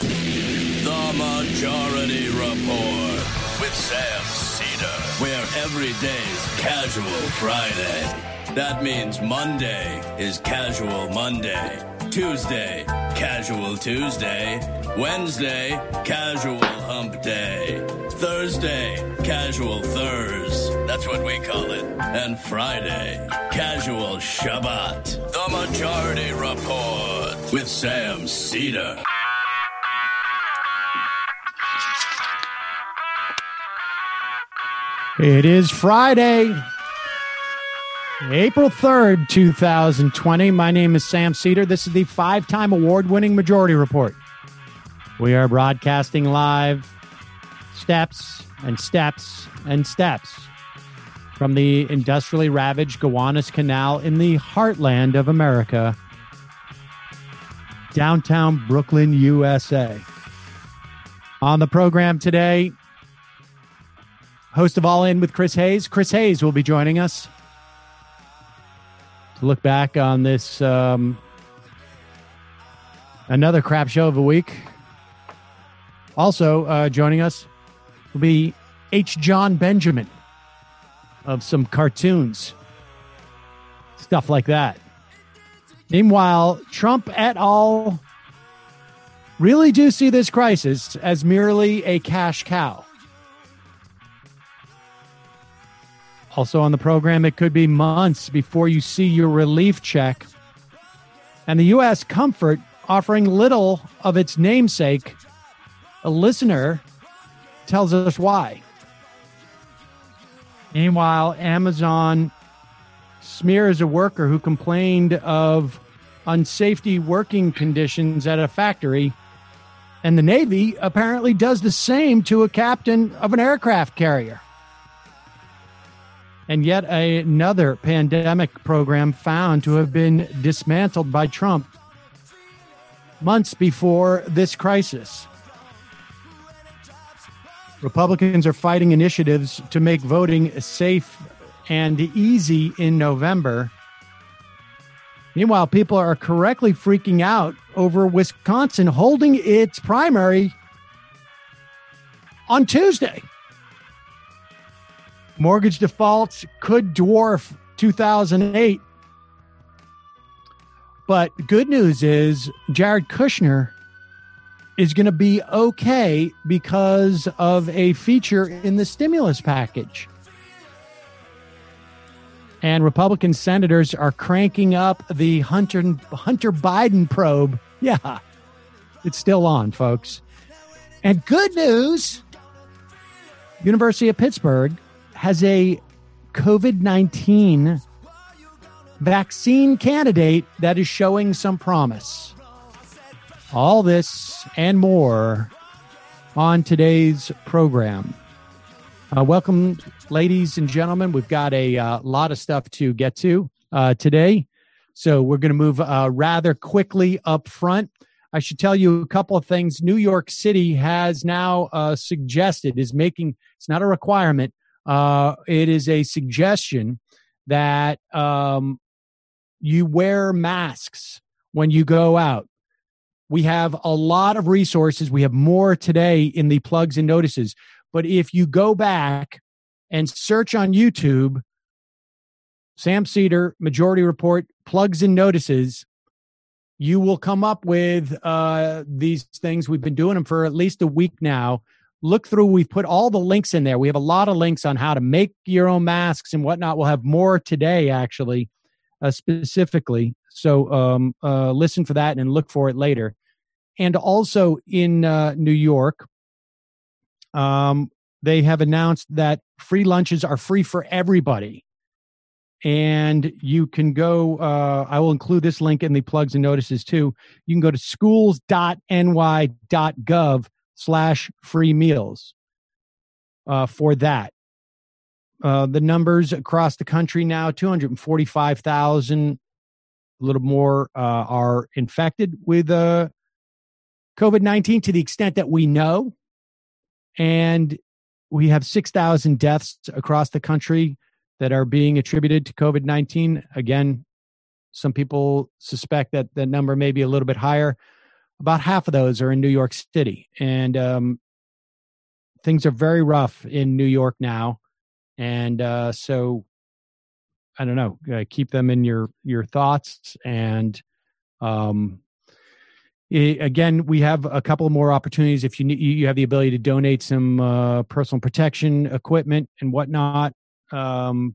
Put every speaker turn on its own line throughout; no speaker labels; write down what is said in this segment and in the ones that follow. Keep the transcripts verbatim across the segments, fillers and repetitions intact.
The Majority Report with Sam Cedar, where every day's Casual Friday. That means Monday is Casual Monday, Tuesday, Casual Tuesday, Wednesday, Casual Hump Day, Thursday, Casual Thurs, that's what we call it, and Friday, Casual Shabbat. The Majority Report with Sam Cedar.
It is Friday, April third, two thousand twenty. My name is Sam Cedar. This is the five-time award-winning Majority Report. We are broadcasting live steps and steps and steps from the industrially ravaged Gowanus Canal in the heartland of America, downtown Brooklyn, U S A. On the program today, host of All In with Chris Hayes. Chris Hayes will be joining us to look back on this um, another crap show of a week. Also uh, joining us will be H. John Benjamin of some cartoons, stuff like that. Meanwhile, Trump et al. Really do see this crisis as merely a cash cow. Also on the program, it could be months before you see your relief check. And the U S Comfort offering little of its namesake. A listener tells us why. Meanwhile, Amazon smears a worker who complained of unsafety working conditions at a factory. And the Navy apparently does the same to a captain of an aircraft carrier. And yet another pandemic program found to have been dismantled by Trump months before this crisis. Republicans are fighting initiatives to make voting safe and easy in November. Meanwhile, people are correctly freaking out over Wisconsin holding its primary on Tuesday. Mortgage defaults could dwarf two thousand eight. But good news is Jared Kushner is going to be okay because of a feature in the stimulus package. And Republican senators are cranking up the Hunter, Hunter Biden probe. Yeah, it's still on, folks. And good news, University of Pittsburgh has a COVID nineteen vaccine candidate that is showing some promise. All this and more on today's program. Uh, welcome, ladies and gentlemen. We've got a uh, lot of stuff to get to uh, today, so we're going to move uh, rather quickly up front. I should tell you a couple of things. New York City has now uh, suggested, is making, it's not a requirement, uh, it is a suggestion that um, you wear masks when you go out. We have a lot of resources. We have more today in the plugs and notices. But if you go back and search on YouTube, Sam Cedar, Majority Report, plugs and notices, you will come up with uh, these things. We've been doing them for at least a week now. Look through. We've put all the links in there. We have a lot of links on how to make your own masks and whatnot. We'll have more today, actually, uh, specifically. So um, uh, listen for that and look for it later. And also in uh, New York, um, they have announced that free lunches are free for everybody. And you can go, uh, I will include this link in the plugs and notices too. You can go to schools.ny.gov slash free meals uh, for that. Uh, the numbers across the country now, two hundred forty-five thousand, a little more uh, are infected with uh, COVID nineteen to the extent that we know. And we have six thousand deaths across the country that are being attributed to COVID nineteen. Again, some people suspect that the number may be a little bit higher. about half of those are in New York City. And um, things are very rough in New York now. And uh, so, I don't know, uh, keep them in your, your thoughts. And um, it, again, we have a couple more opportunities. If you need, you have the ability to donate some uh, personal protection equipment and whatnot. Um,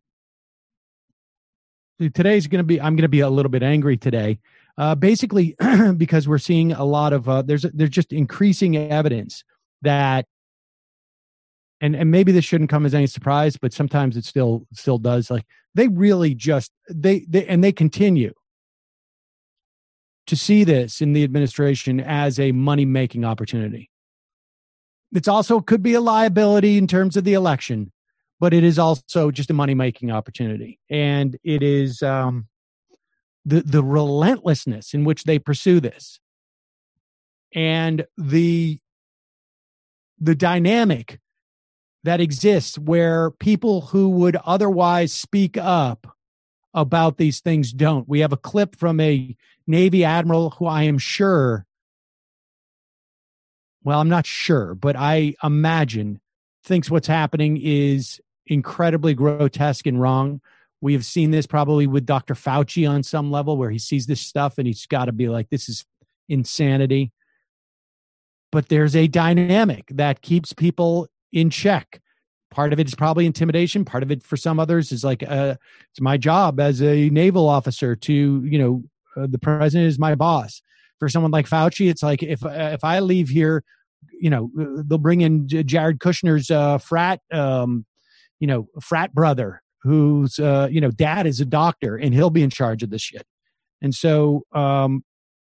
today's going to be, I'm going to be a little bit angry today, uh, basically because we're seeing a lot of, uh, there's, there's just increasing evidence that, and, and maybe this shouldn't come as any surprise, but sometimes it still, still does. Like they really just, they, they, and they continue to see this in the administration as a money-making opportunity. It's also could be a liability in terms of the election, but it is also just a money-making opportunity. And it is um, the the relentlessness in which they pursue this, and the the dynamic that exists where people who would otherwise speak up about these things don't. We have a clip from a Navy admiral who I am sure, well, I'm not sure, but I imagine thinks what's happening is incredibly grotesque and wrong. We have seen this probably with Doctor Fauci on some level where he sees this stuff and he's got to be like, this is insanity. But there's a dynamic that keeps people in check. Part of it is probably intimidation. Part of it for some others is like, uh, it's my job as a naval officer to, you know, uh, the president is my boss. For someone like Fauci, it's like, if, uh, if I leave here, you know, they'll bring in Jared Kushner's uh, frat, um, you know, frat brother whose, uh, you know, dad is a doctor and he'll be in charge of this shit. And so um,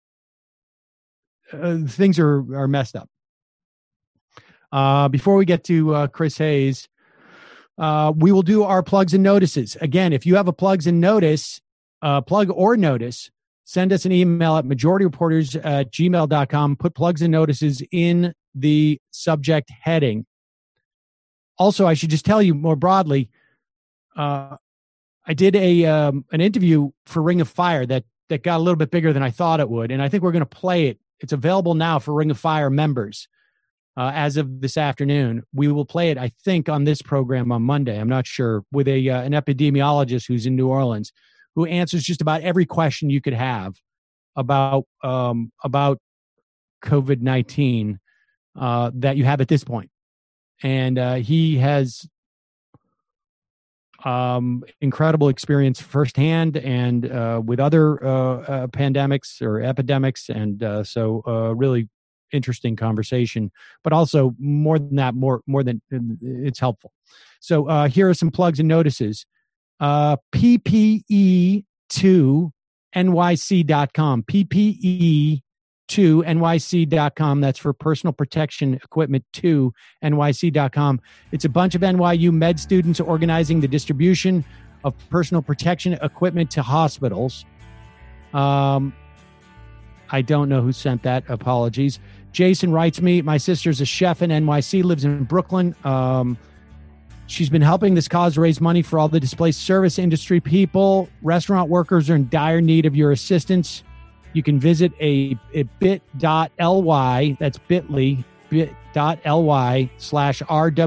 uh, things are, are messed up. Uh, before we get to uh, Chris Hayes, uh, we will do our plugs and notices. Again, if you have a plugs and notice, uh, plug or notice, send us an email at majority reporters at gmail dot com. Put plugs and notices in the subject heading. Also, I should just tell you more broadly, uh, I did a um, an interview for Ring of Fire that that got a little bit bigger than I thought it would, and I think we're going to play it. It's available now for Ring of Fire members. Uh, as of this afternoon, we will play it, I think, on this program on Monday. I'm not sure, with a uh, an epidemiologist who's in New Orleans, who answers just about every question you could have about um, about COVID nineteen uh, that you have at this point. And uh, he has um, incredible experience firsthand and uh, with other uh, uh, pandemics or epidemics, and uh, so uh, really interesting conversation, but also more than that, more, more than it's helpful. So uh, here are some plugs and notices. Uh, P P E two N Y C dot com, P P E two N Y C dot com. That's for personal protection equipment two N Y C dot com. It's a bunch of N Y U med students organizing the distribution of personal protection equipment to hospitals. Um, I don't know who sent that. Apologies. Jason writes me, my sister's a chef in N Y C, lives in Brooklyn. Um, she's been helping this cause raise money for all the displaced service industry people. Restaurant workers are in dire need of your assistance. You can visit a, a bit.ly, that's bit.ly, bit.ly slash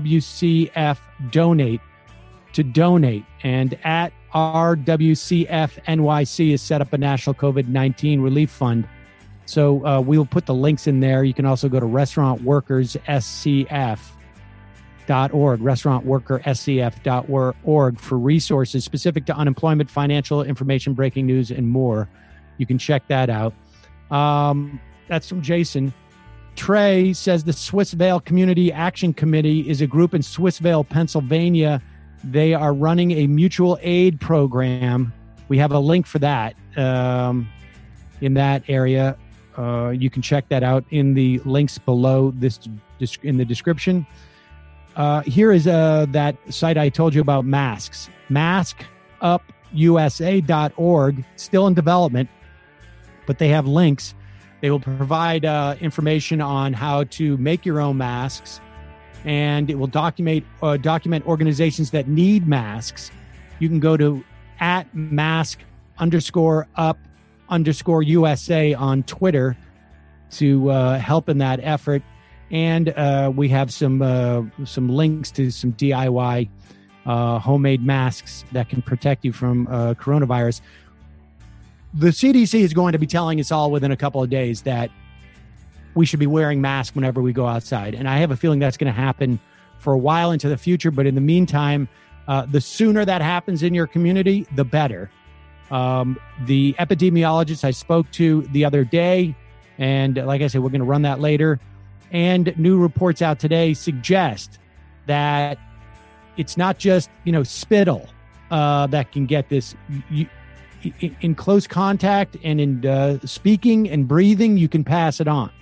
RWCF donate to donate. And at R W C F N Y C is set up a national COVID nineteen relief fund. So uh, we'll put the links in there. You can also go to restaurant workers S C F dot org, restaurant worker S C F dot org for resources specific to unemployment, financial information, breaking news, and more. You can check that out. Um, that's from Jason. Trey says the Swissvale Community Action Committee is a group in Swissvale, Pennsylvania. They are running a mutual aid program. We have a link for that um, in that area. Uh, you can check that out in the links below this in the description. Uh, here is uh, that site I told you about, masks. mask up U S A dot org, still in development, but they have links. They will provide uh, information on how to make your own masks, and it will document uh, document organizations that need masks. You can go to at mask underscore up underscore U S A on Twitter to uh, help in that effort. And uh, we have some uh, some links to some D I Y uh, homemade masks that can protect you from uh, coronavirus. The C D C is going to be telling us all within a couple of days that we should be wearing masks whenever we go outside. And I have a feeling that's going to happen for a while into the future. But in the meantime, uh, the sooner that happens in your community, the better. Um, the epidemiologist I spoke to the other day, and like I said, we're going to run that later. And new reports out today suggest that it's not just, you know, spittle uh, that can get this. You, in close contact and in uh, speaking and breathing, you can pass it on.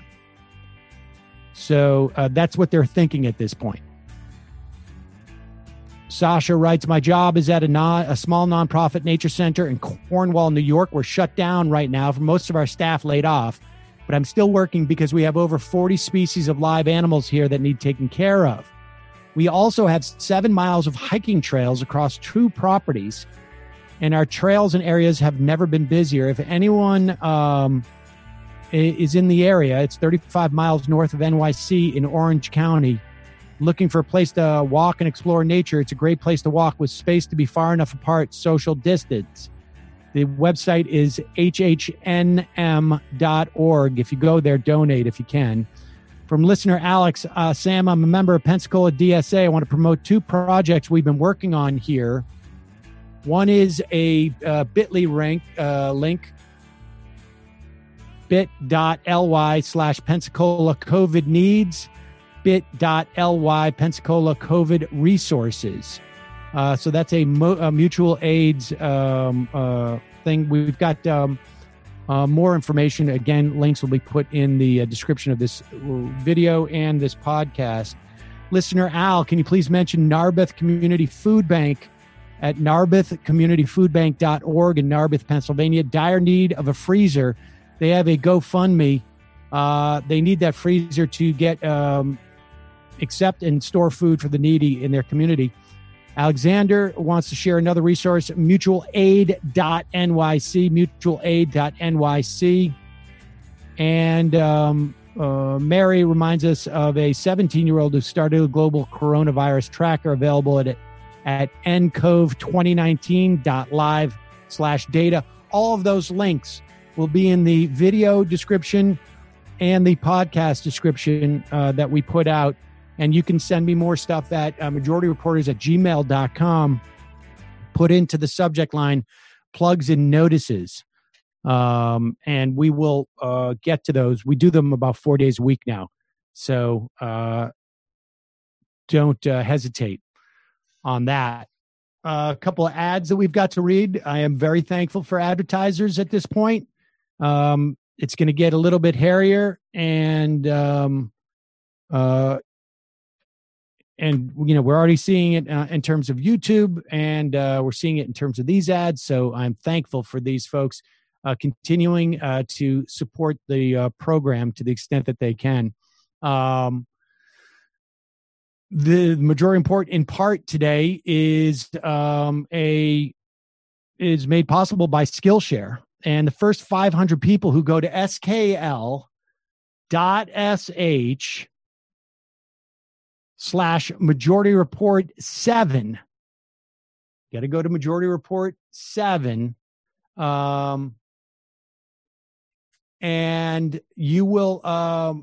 So uh, that's what they're thinking at this point. Sasha writes, my job is at a, non, a small nonprofit nature center in Cornwall, New York. We're shut down right now for most of our staff laid off, but I'm still working because we have over forty species of live animals here that need taken care of. We also have seven miles of hiking trails across two properties, and our trails and areas have never been busier. If anyone um, is in the area, it's thirty-five miles north of N Y C in Orange County. Looking for a place to walk and explore nature, it's a great place to walk with space to be far enough apart, social distance. The website is H H N M dot org. If you go there, donate if you can. From listener Alex, uh, Sam, I'm a member of Pensacola D S A. I want to promote two projects we've been working on here. One is a uh, bit.ly rank, uh, link, bit.ly slash Pensacola COVID needs, bit.ly Pensacola COVID resources. Uh, so that's a, mo- a mutual aids um, uh, thing. We've got um, uh, more information. Again, links will be put in the uh, description of this video and this podcast. Listener Al, can you please mention Narberth Community Food Bank at narberth community food bank dot org in Narberth, Pennsylvania? Dire need of a freezer. They have a GoFundMe. Uh, they need that freezer to get um, accept and store food for the needy in their community. Alexander wants to share another resource, mutual aid dot N Y C, mutual aid dot N Y C. And um, uh, Mary reminds us of a seventeen-year-old who started a global coronavirus tracker available at at N C O V twenty nineteen dot live slash data. All of those links will be in the video description and the podcast description uh, that we put out. And you can send me more stuff at uh, majority reporters at gmail dot com. Put into the subject line plugs and notices. Um, and we will uh, get to those. We do them about four days a week now. So uh, don't uh, hesitate on that. Uh, a couple of ads that we've got to read. I am very thankful for advertisers at this point. Um, it's going to get a little bit hairier, and um, uh, and you know we're already seeing it uh, in terms of YouTube, and uh, we're seeing it in terms of these ads. So I'm thankful for these folks uh, continuing uh, to support the uh, program to the extent that they can. Um, The majority report in part today is um, a is made possible by Skillshare, and the first five hundred people who go to S K L dot S H slash majority report seven. Got to go to majority report seven, um, and you will um,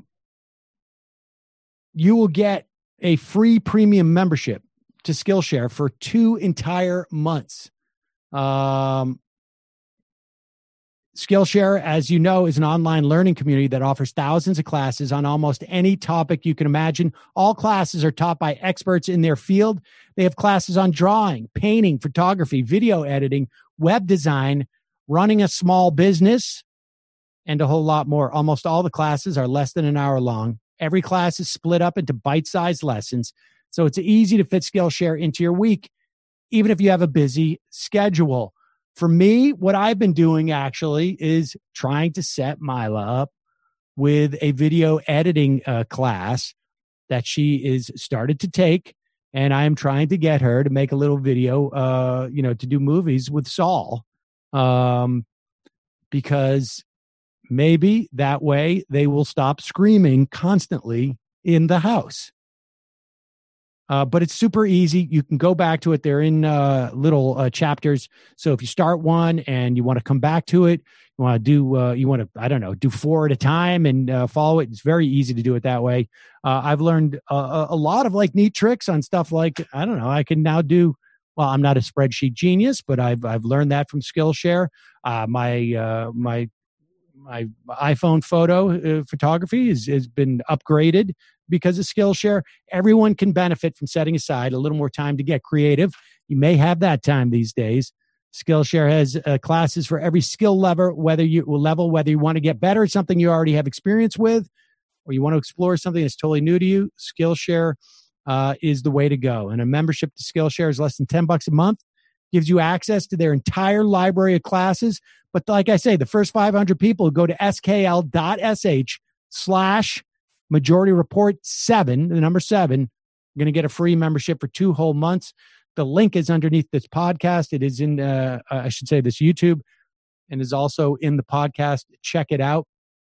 you will get a free premium membership to Skillshare for two entire months. Um, Skillshare, as you know, is an online learning community that offers thousands of classes on almost any topic you can imagine. All classes are taught by experts in their field. They have classes on drawing, painting, photography, video editing, web design, running a small business, and a whole lot more. Almost all the classes are less than an hour long. Every class is split up into bite-sized lessons, so it's easy to fit Skillshare into your week, even if you have a busy schedule. For me, what I've been doing actually is trying to set Mila up with a video editing uh, class that she is started to take, and I am trying to get her to make a little video, uh, you know, to do movies with Saul, um, because maybe that way they will stop screaming constantly in the house. Uh, but it's super easy. You can go back to it. They're in uh, little uh, chapters. So if you start one and you want to come back to it, you want to do, uh, you want to, I don't know, do four at a time and uh, follow it. It's very easy to do it that way. Uh, I've learned a, a lot of like neat tricks on stuff like, I don't know, I can now do, well, I'm not a spreadsheet genius, but I've I've learned that from Skillshare. Uh, my uh, my my iPhone photo uh, photography is, has been upgraded because of Skillshare. Everyone can benefit from setting aside a little more time to get creative. You may have that time these days. Skillshare has uh, classes for every skill level, whether you level, whether you want to get better at something you already have experience with, or you want to explore something that's totally new to you. Skillshare uh, is the way to go. And a membership to Skillshare is less than ten bucks a month. Gives you access to their entire library of classes. But like I say, the first five hundred people go to skl.sh slash majority report seven, the number seven. You're going to get a free membership for two whole months. The link is underneath this podcast. It is in, uh, I should say, this YouTube, and is also in the podcast. Check it out.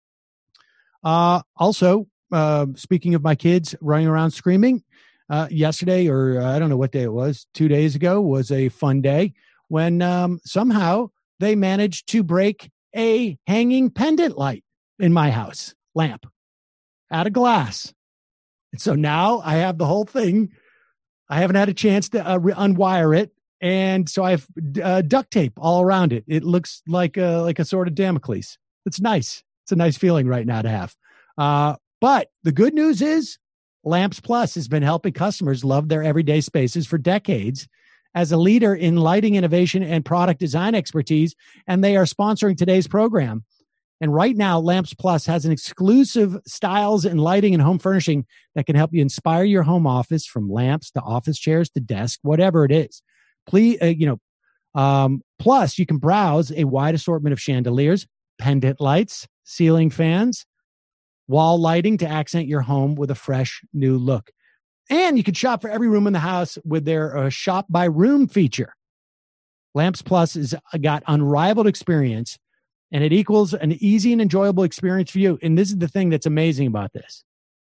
Uh, also, uh, speaking of my kids running around screaming, uh, yesterday, or uh, I don't know what day it was, two days ago, was a fun day when um, somehow they managed to break a hanging pendant light in my house lamp out of glass. And so now I have the whole thing. I haven't had a chance to uh, re- unwire it. And so I have uh, duct tape all around it. It looks like a, like a sort of Damocles. It's nice. It's a nice feeling right now to have. Uh, but the good news is Lamps Plus has been helping customers love their everyday spaces for decades as a leader in lighting innovation and product design expertise. And they are sponsoring today's program. And right now, Lamps Plus has an exclusive styles and lighting and home furnishing that can help you inspire your home office, from lamps to office chairs to desk, whatever it is. Please, uh, you know, um, plus you can browse a wide assortment of chandeliers, pendant lights, ceiling fans, wall lighting to accent your home with a fresh new look. And you can shop for every room in the house with their uh, shop by room feature. Lamps Plus has got unrivaled experience, and it equals an easy and enjoyable experience for you. And this is the thing that's amazing about this.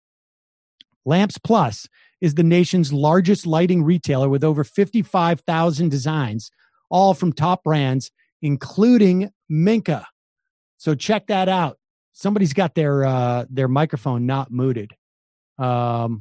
Lamps Plus is the nation's largest lighting retailer with over fifty-five thousand designs, all from top brands, including Minka. So check that out. Somebody's got their uh, their microphone not muted. Um,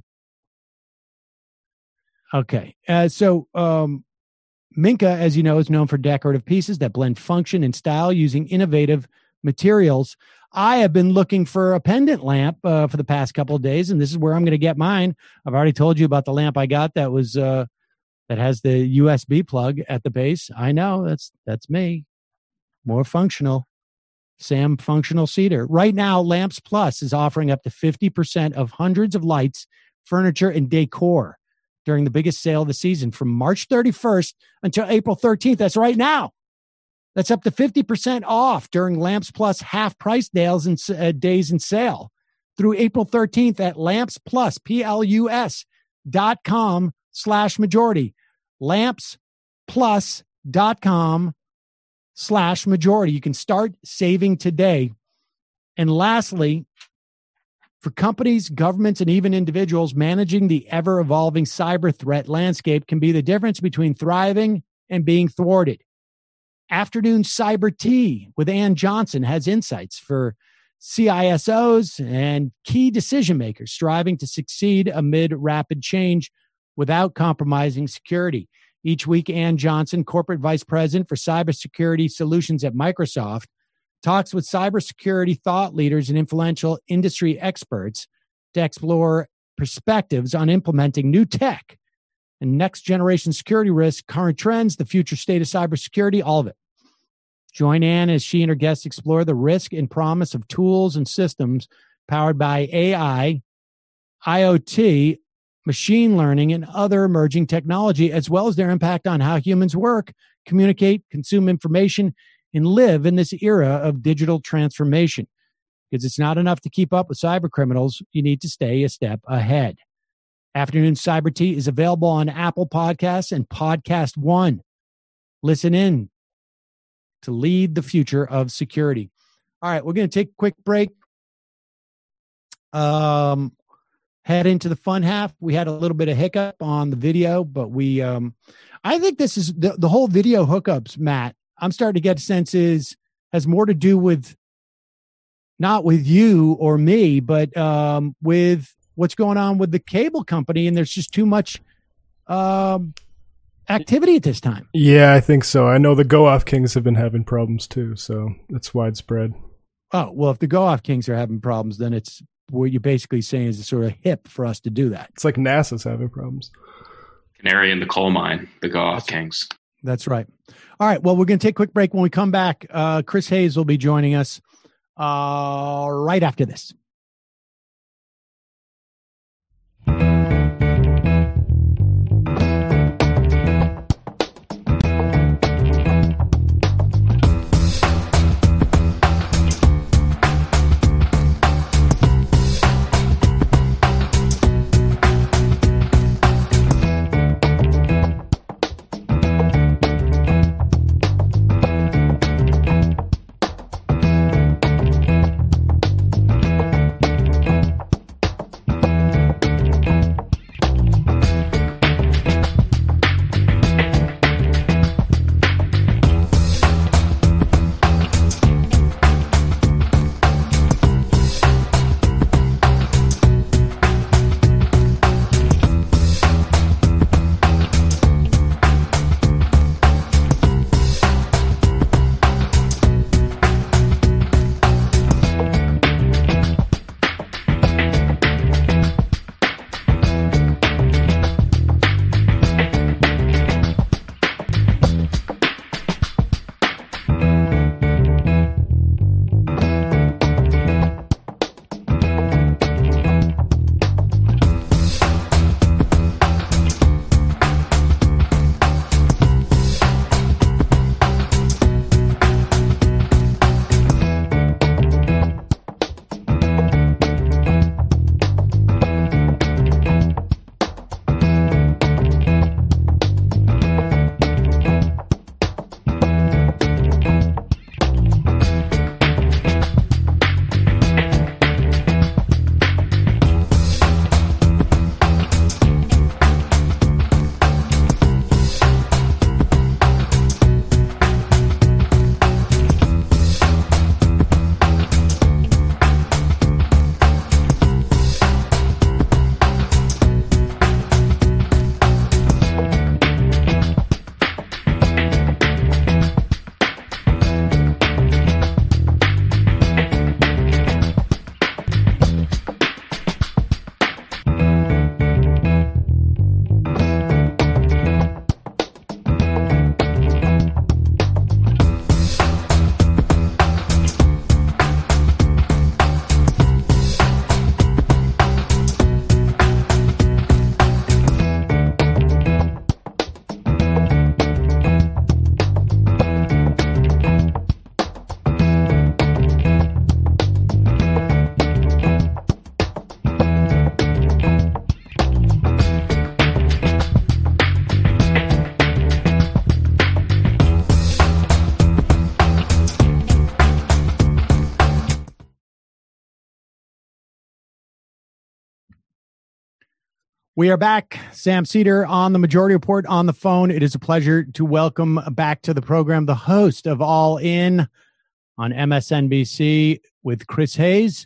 okay. Uh, so um, Minka, as you know, is known for decorative pieces that blend function and style using innovative materials. I have been looking for a pendant lamp uh, for the past couple of days, and this is where I'm going to get mine. I've already told you about the lamp I got that was uh, that has the U S B plug at the base. I know, that's that's me. More functional. Sam Functional Cedar. Right now, Lamps Plus is offering up to fifty percent of hundreds of lights, furniture, and decor during the biggest sale of the season from March thirty-first until April thirteenth. That's right now. That's up to fifty percent off during Lamps Plus half price days and uh, days in sale through April thirteenth at Lamps Plus, P L U S dot com slash majority. Lamps Plus dot com slash majority. You can start saving today. And lastly, for companies, governments, and even individuals, managing the ever-evolving cyber threat landscape can be the difference between thriving and being thwarted. Afternoon Cyber Tea with Ann Johnson has insights for C I S Os and key decision makers striving to succeed amid rapid change without compromising security. Each week, Ann Johnson, Corporate Vice President for Cybersecurity Solutions at Microsoft, talks with cybersecurity thought leaders and influential industry experts to explore perspectives on implementing new tech and next-generation security risks, current trends, the future state of cybersecurity, all of it. Join Ann as she and her guests explore the risk and promise of tools and systems powered by A I, IoT, machine learning, and other emerging technology, as well as their impact on how humans work, communicate, consume information, and live in this era of digital transformation. Because it's not enough to keep up with cyber criminals. You need to stay a step ahead. Afternoon Cyber Tea is available on Apple Podcasts and Podcast One. Listen in to lead the future of security. All right, we're going to take a quick break. Um, head into the fun half. We had a little bit of hiccup on the video, but we, um, I think this is the, the whole video hookups, Matt. I'm starting to get senses has more to do with not with you or me, but um, with what's going on with the cable company. And there's just too much um, activity at this time.
Yeah, I think so. I know the Go Off Kings have been having problems too, so it's widespread.
Oh, well, if the Go Off Kings are having problems, then it's what you're basically saying is sort of hip for us to do that.
It's like NASA's having problems.
Canary in the coal mine, the Go Off Kings.
That's right. All right. Well, we're going to take a quick break. When we come back, uh, Chris Hayes will be joining us uh, right after this. We are back. Sam Seder on the Majority Report on the phone. It is a pleasure to welcome back to the program the host of All In on M S N B C with Chris Hayes.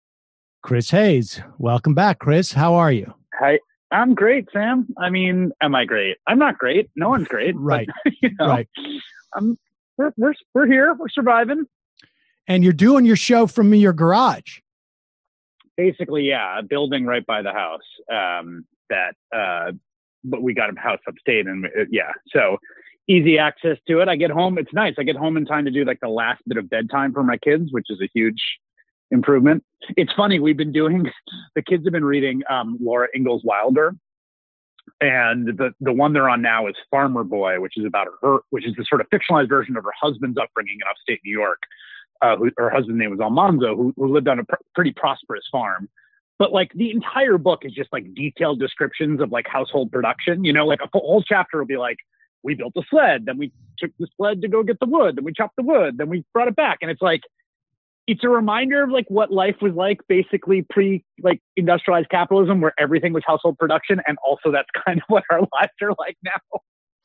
Chris Hayes, welcome back, Chris. How are you?
Hi, I'm great, Sam. I mean, am I great? I'm not great. No one's great.
Right.
But, you know,
right.
I'm, we're, we're, we're here. We're surviving.
And you're doing your show from your garage.
Basically, yeah, a building right by the house. Um, that, uh, but we got a house upstate, and uh, yeah, so easy access to it. I get home. It's nice. I get home in time to do like the last bit of bedtime for my kids, which is a huge improvement. It's funny. We've been doing, the kids have been reading um, Laura Ingalls Wilder, and the, the one they're on now is Farmer Boy, which is about her, which is the sort of fictionalized version of her husband's upbringing in upstate New York. Uh, who, her husband's name was Almanzo, who, who lived on a pr- pretty prosperous farm. But like the entire book is just like detailed descriptions of like household production. You know, like a whole chapter will be like, we built a sled, then we took the sled to go get the wood, then we chopped the wood, then we brought it back. And it's like, it's a reminder of like what life was like basically pre like industrialized capitalism, where everything was household production. And also that's kind of what our lives are like now.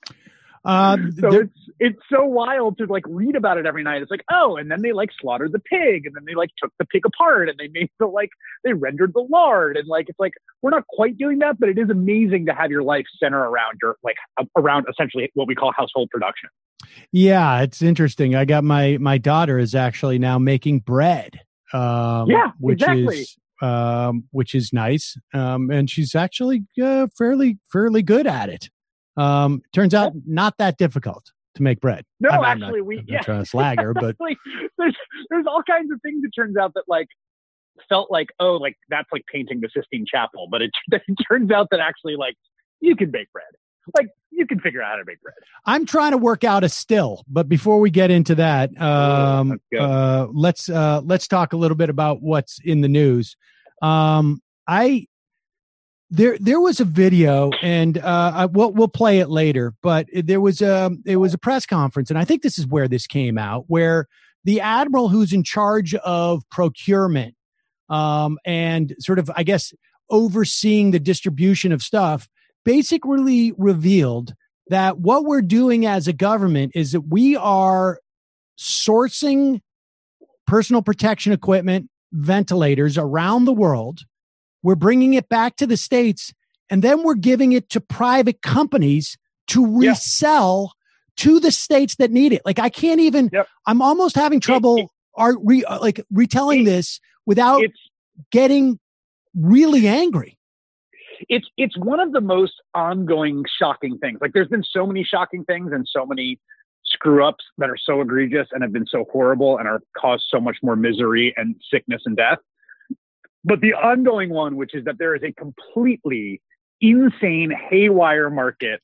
Uh,
so
there-
it's it's so wild to like read about it every night. It's like, oh, and then they like slaughtered the pig, and then they like took the pig apart, and they made the like they rendered the lard, and like it's like we're not quite doing that, but it is amazing to have your life center around your like around essentially what we call household production.
Yeah, it's interesting. I got my my daughter is actually now making bread. Um,
yeah,
which
exactly.
is um, which is nice, um, and she's actually uh, fairly fairly good at it. Um, turns out not that difficult to make bread.
No,
I'm, I'm
actually,
not,
we
I'm
yeah.
not trying to slag her, but
like, there's there's all kinds of things. It turns out that like felt like oh like that's like painting the Sistine Chapel, but it, it turns out that actually like you can bake bread. Like you can figure out how to make bread.
I'm trying to work out a still, but before we get into that, um,
Ooh,
uh, let's uh, let's talk a little bit about what's in the news. Um, I. There, there was a video, and uh, I, we'll we'll play it later. But there was a it was a press conference, and I think this is where this came out, where the admiral who's in charge of procurement um, and sort of, I guess, overseeing the distribution of stuff, basically revealed that what we're doing as a government is that we are sourcing personal protection equipment, ventilators around the world. We're bringing it back to the States, and then we're giving it to private companies to resell yeah. to the states that need it. Like I can't even, yep. I'm almost having trouble it, it, are re, like retelling it, this without getting really angry.
It's, it's one of the most ongoing shocking things. Like there's been so many shocking things and so many screw ups that are so egregious and have been so horrible and are caused so much more misery and sickness and death. But the ongoing one, which is that there is a completely insane haywire market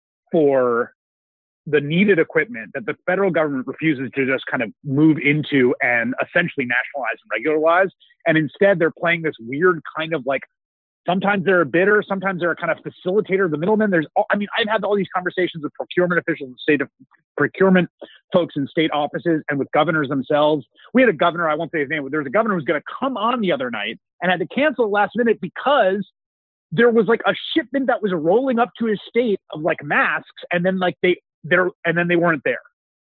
for the needed equipment that the federal government refuses to just kind of move into and essentially nationalize and regularize. And instead, they're playing this weird kind of like, sometimes they're a bidder, sometimes they're a kind of facilitator, the middleman. There's, all, I mean, I've had all these conversations with procurement officials, state of procurement folks in state offices, and with governors themselves. We had a governor, I won't say his name, but there was a governor who was going to come on the other night and had to cancel last minute because there was like a shipment that was rolling up to his state of like masks, and then like they there and then they weren't there.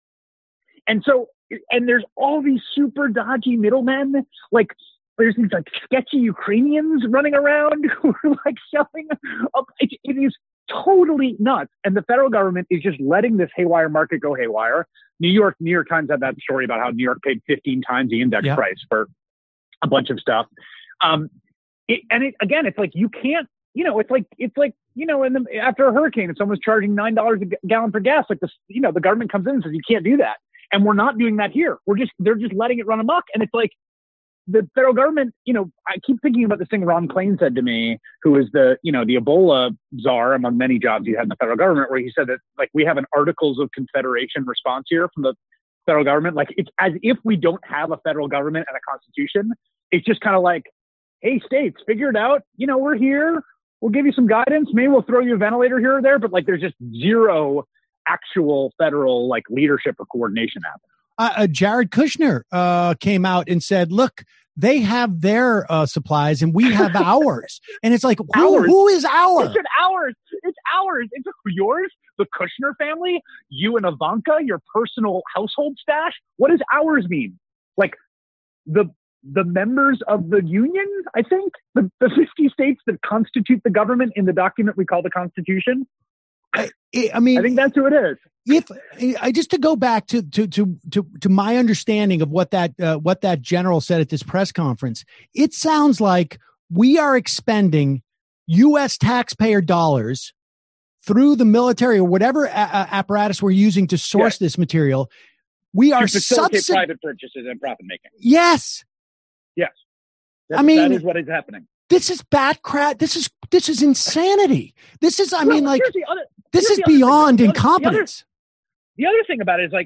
And so, and there's all these super dodgy middlemen, like. There's these like sketchy Ukrainians running around who are like selling up. It, it is totally nuts. And the federal government is just letting this haywire market go haywire. New York, New York Times had that story about how New York paid fifteen times the index yep. price for a bunch of stuff. Um, it, and it, again, it's like, you can't, you know, it's like, it's like, you know, in the, after a hurricane, if someone's charging nine dollars a gallon for gas, like this, you know, the government comes in and says, you can't do that. And we're not doing that here. We're just, they're just letting it run amok. And it's like, the federal government, you know, I keep thinking about this thing Ron Klain said to me, who is the, you know, the Ebola czar among many jobs he had in the federal government, where he said that, like, we have an Articles of Confederation response here from the federal government. Like, it's as if we don't have a federal government and a constitution. It's just kind of like, hey, states, figure it out. You know, we're here. We'll give you some guidance. Maybe we'll throw you a ventilator here or there. But, like, there's just zero actual federal, like, leadership or coordination happening.
Uh, Jared Kushner uh, came out and said, look, they have their uh, supplies and we have ours. And it's like, who,
ours.
who is ours?
It's ours. It's ours. It's yours, the Kushner family, you and Ivanka, your personal household stash. What does ours mean? Like the the members of the union, I think, the, the fifty states that constitute the government in the document we call the Constitution.
I, I mean,
I think that's who it is.
If I just to go back to to to to, to my understanding of what that uh, what that general said at this press conference, it sounds like we are expending U S taxpayer dollars through the military or whatever a- apparatus we're using to source yes. this material. We
to
are
facilitate
subsidi-
private purchases and profit making.
Yes,
yes. That,
I mean,
that is what is happening.
This is bad crap. This is this is insanity. This is, I
well,
mean, like
other,
this is beyond thing. incompetence.
The other, the other thing about it is like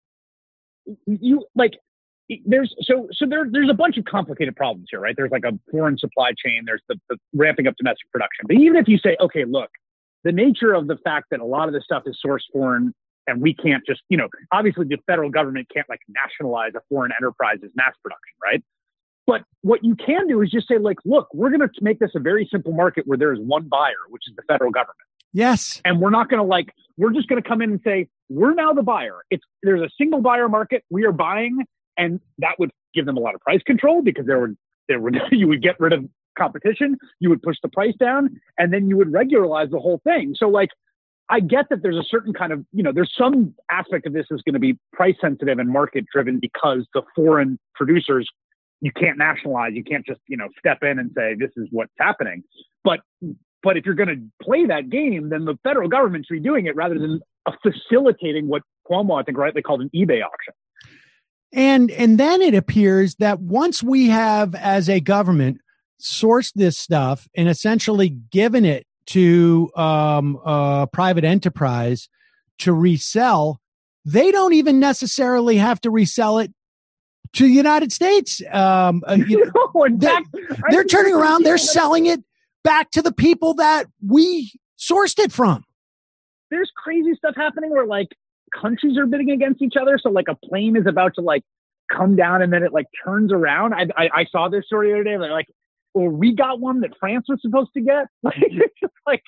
you like there's so so there there's a bunch of complicated problems here, right? There's like a foreign supply chain. There's the, the ramping up domestic production. But even if you say, okay, look, the nature of the fact that a lot of this stuff is sourced foreign And we can't just, you know, obviously the federal government can't like nationalize a foreign enterprise's mass production, right? But what you can do is just say, like, look, we're going to make this a very simple market where there is one buyer, which is the federal government.
Yes.
And we're not going to like, we're just going to come in and say, we're now the buyer. It's there's a single buyer market. We are buying. And that would give them a lot of price control because there would, there would, you would get rid of competition. You would push the price down and then you would regularize the whole thing. So like, I get that there's a certain kind of, you know, there's some aspect of this is going to be price sensitive and market driven because the foreign producers, you can't nationalize. You can't just, you know, step in and say, this is what's happening. But, but if you're going to play that game, then the federal government should be doing it rather than uh, facilitating what Cuomo, I think, rightly called an eBay auction.
And, and then it appears that once we have, as a government, sourced this stuff and essentially given it to um, uh, private enterprise to resell, they don't even necessarily have to resell it to the United States. Um, uh, you know,
no, in fact,
they're, they're turning around, they're selling it back to the people that we sourced it from.
There's crazy stuff happening where like countries are bidding against each other. So like a plane is about to like come down and then it like turns around. I I, I saw this story the other day. They're like, or we got one that France was supposed to get. Like, it's just like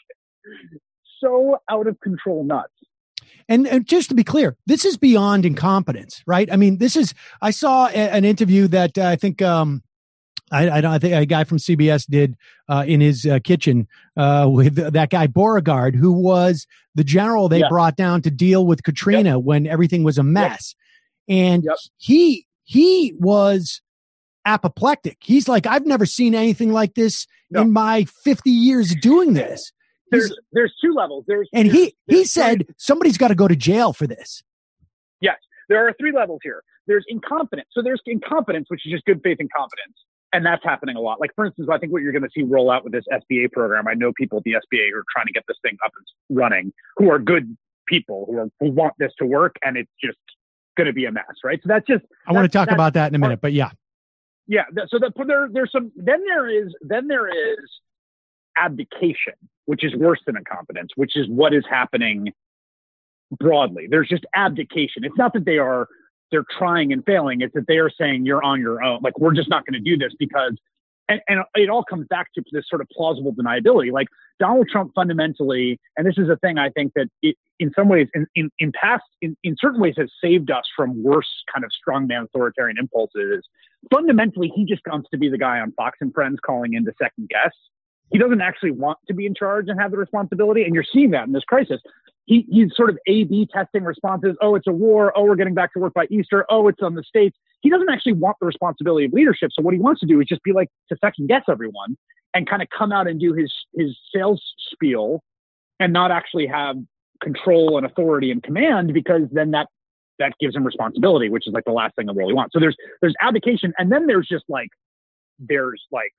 so out of control nuts.
And, and just to be clear, this is beyond incompetence, right? I mean, this is, I saw a, an interview that uh, I think, um, I, I don't, I think a guy from C B S did uh, in his uh, kitchen uh, with that guy Beauregard, who was the general they yeah. brought down to deal with Katrina yep. when everything was a mess. Yep. And yep. he, he was apoplectic. He's like, I've never seen anything like this no. in my fifty years doing this.
There's
He's,
there's two levels. There's
and
there's,
he
there's
he said three. Somebody's got to go to jail for this.
Yes, there are three levels here. There's incompetence. So there's incompetence, which is just good faith incompetence, and that's happening a lot. Like for instance, I think what you're going to see roll out with this S B A program. I know people at the S B A who are trying to get this thing up and running, who are good people who are who want this to work, and it's just going to be a mess, right? So that's just.
I want to talk about that in a minute, but yeah.
Yeah, so that there, there's some. Then there is, then there is abdication, which is worse than incompetence, which is what is happening broadly. There's just abdication. It's not that they are they're trying and failing. It's that they are saying you're on your own. Like we're just not going to do this because, and, and it all comes back to this sort of plausible deniability. Like Donald Trump fundamentally, and this is a thing I think that it, in some ways, in in, in past, in, in certain ways, has saved us from worse kind of strongman authoritarian impulses. Fundamentally, he just wants to be the guy on Fox and Friends calling in to second guess. He doesn't actually want to be in charge and have the responsibility. And you're seeing that in this crisis. He, he's sort of A B testing responses. Oh, it's a war. Oh, we're getting back to work by Easter. Oh, it's on the states. He doesn't actually want the responsibility of leadership. So what he wants to do is just be like to second guess everyone and kind of come out and do his, his sales spiel and not actually have control and authority and command, because then that that gives him responsibility, which is like the last thing the world really wants. So there's there's abdication, and then there's just like there's like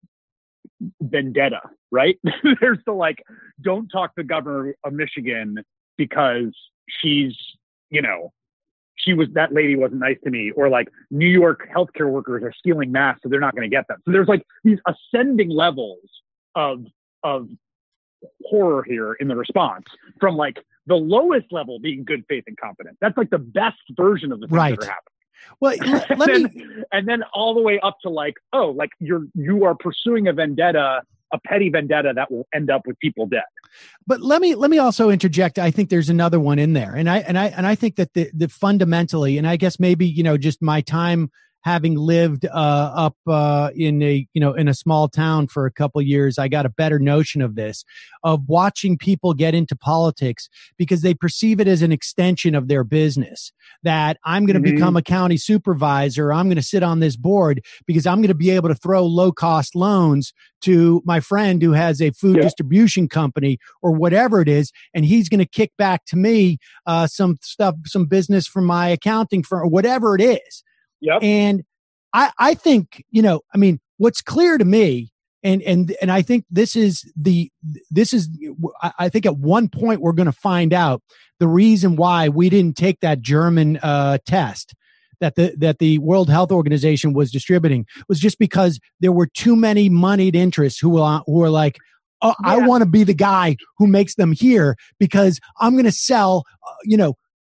vendetta, right? There's the like, don't talk to the governor of Michigan because she's, you know, she was, that lady wasn't nice to me, or like New York healthcare workers are stealing masks, so they're not going to get them. So there's like these ascending levels of of horror here in the response, from like the lowest level being good faith incompetence. That's like the best version of the things
right.
that are happening.
Well, let, let
and,
me,
then, and then all the way up to like, oh, like you're you are pursuing a vendetta, a petty vendetta that will end up with people dead.
But let me let me also interject. I think there's another one in there, and I and I and I think that the the fundamentally, and I guess maybe you know just my time having lived uh, up uh, in a you know in a small town for a couple of years, I got a better notion of this, of watching people get into politics because they perceive it as an extension of their business. That I'm going to mm-hmm. become a county supervisor, I'm going to sit on this board because I'm going to be able to throw low cost loans to my friend who has a food yeah. distribution company or whatever it is, and he's going to kick back to me uh, some stuff, some business from my accounting firm or whatever it is.
Yep.
And I, I think, you know, I mean, what's clear to me, and, and, and I think this is the, this is, I think at one point we're going to find out the reason why we didn't take that German uh, test that the, that the World Health Organization was distributing was just because there were too many moneyed interests who were, who were like, oh, yeah. I want to be the guy who makes them here because I'm going to sell, uh, you know,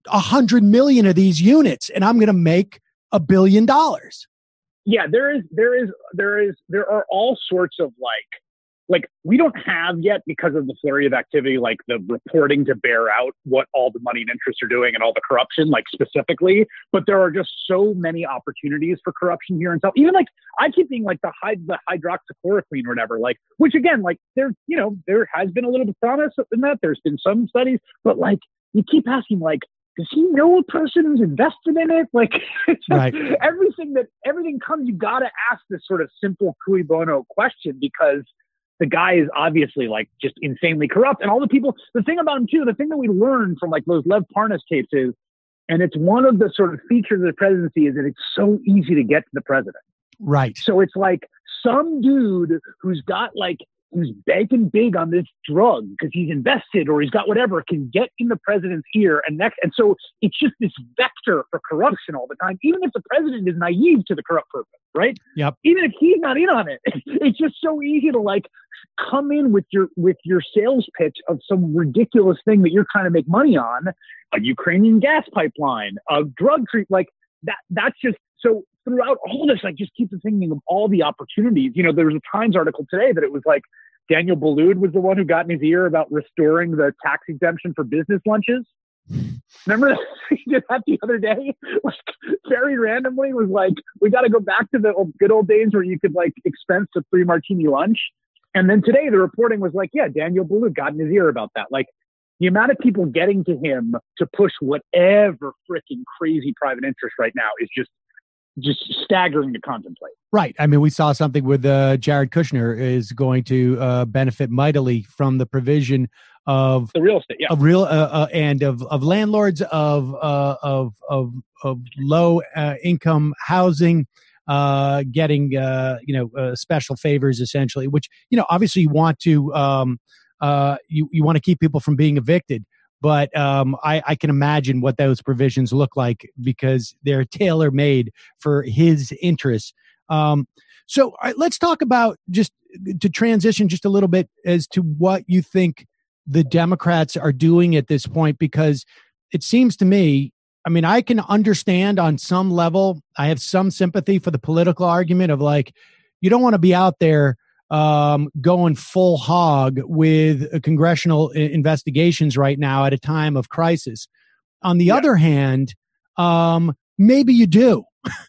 a hundred million of these units and I'm going to make a billion dollars.
Yeah, there is, there is, there is, there are all sorts of like, like we don't have yet because of the flurry of activity, like the reporting to bear out what all the money and interest are doing and all the corruption, like specifically, but there are just so many opportunities for corruption here and stuff. Even like, I keep being like the hyd- the hydroxychloroquine or whatever, like, which again, like there, you know, there has been a little bit of promise in that. There's been some studies, but like, you keep asking like, does he know a person who's invested in it? Like it's just,
right.
everything that everything comes, you got to ask this sort of simple cui bono question because the guy is obviously like just insanely corrupt. And all the people, the thing about him too, the thing that we learned from like those Lev Parnas tapes is, and it's one of the sort of features of the presidency is that it's so easy to get to the president.
Right.
So it's like some dude who's got like, who's banking big on this drug because he's invested or he's got whatever can get in the president's ear and next. And so it's just this vector for corruption all the time, even if the president is naive to the corrupt purpose, right?
Yep.
Even if he's not in on it, it's just so easy to like come in with your, with your sales pitch of some ridiculous thing that you're trying to make money on, a Ukrainian gas pipeline, a drug treat, like that, that's just so throughout all this, I just keep thinking of all the opportunities. You know, there was a Times article today that it was like Daniel Boulud was the one who got in his ear about restoring the tax exemption for business lunches. Remember that? He did that the other day? Like very randomly was like, we got to go back to the old, good old days where you could like expense a free martini lunch. And then today the reporting was like, yeah, Daniel Boulud got in his ear about that. Like the amount of people getting to him to push whatever freaking crazy private interest right now is just just staggering to contemplate.
Right. I mean, we saw something with uh, Jared Kushner is going to uh, benefit mightily from the provision of
the real estate, yeah,
of real uh, uh, and of of landlords of uh, of of of low uh, income housing, uh, getting uh, you know uh, special favors essentially. Which you know obviously you want to um, uh, you you want to keep people from being evicted. But um, I, I can imagine what those provisions look like because they're tailor-made for his interests. Um, so all right, let's talk about just to transition just a little bit as to what you think the Democrats are doing at this point, because it seems to me, I mean, I can understand on some level, I have some sympathy for the political argument of like, you don't want to be out there um, going full hog with uh, congressional I- investigations right now at a time of crisis. On the yeah. other hand, um, maybe you do,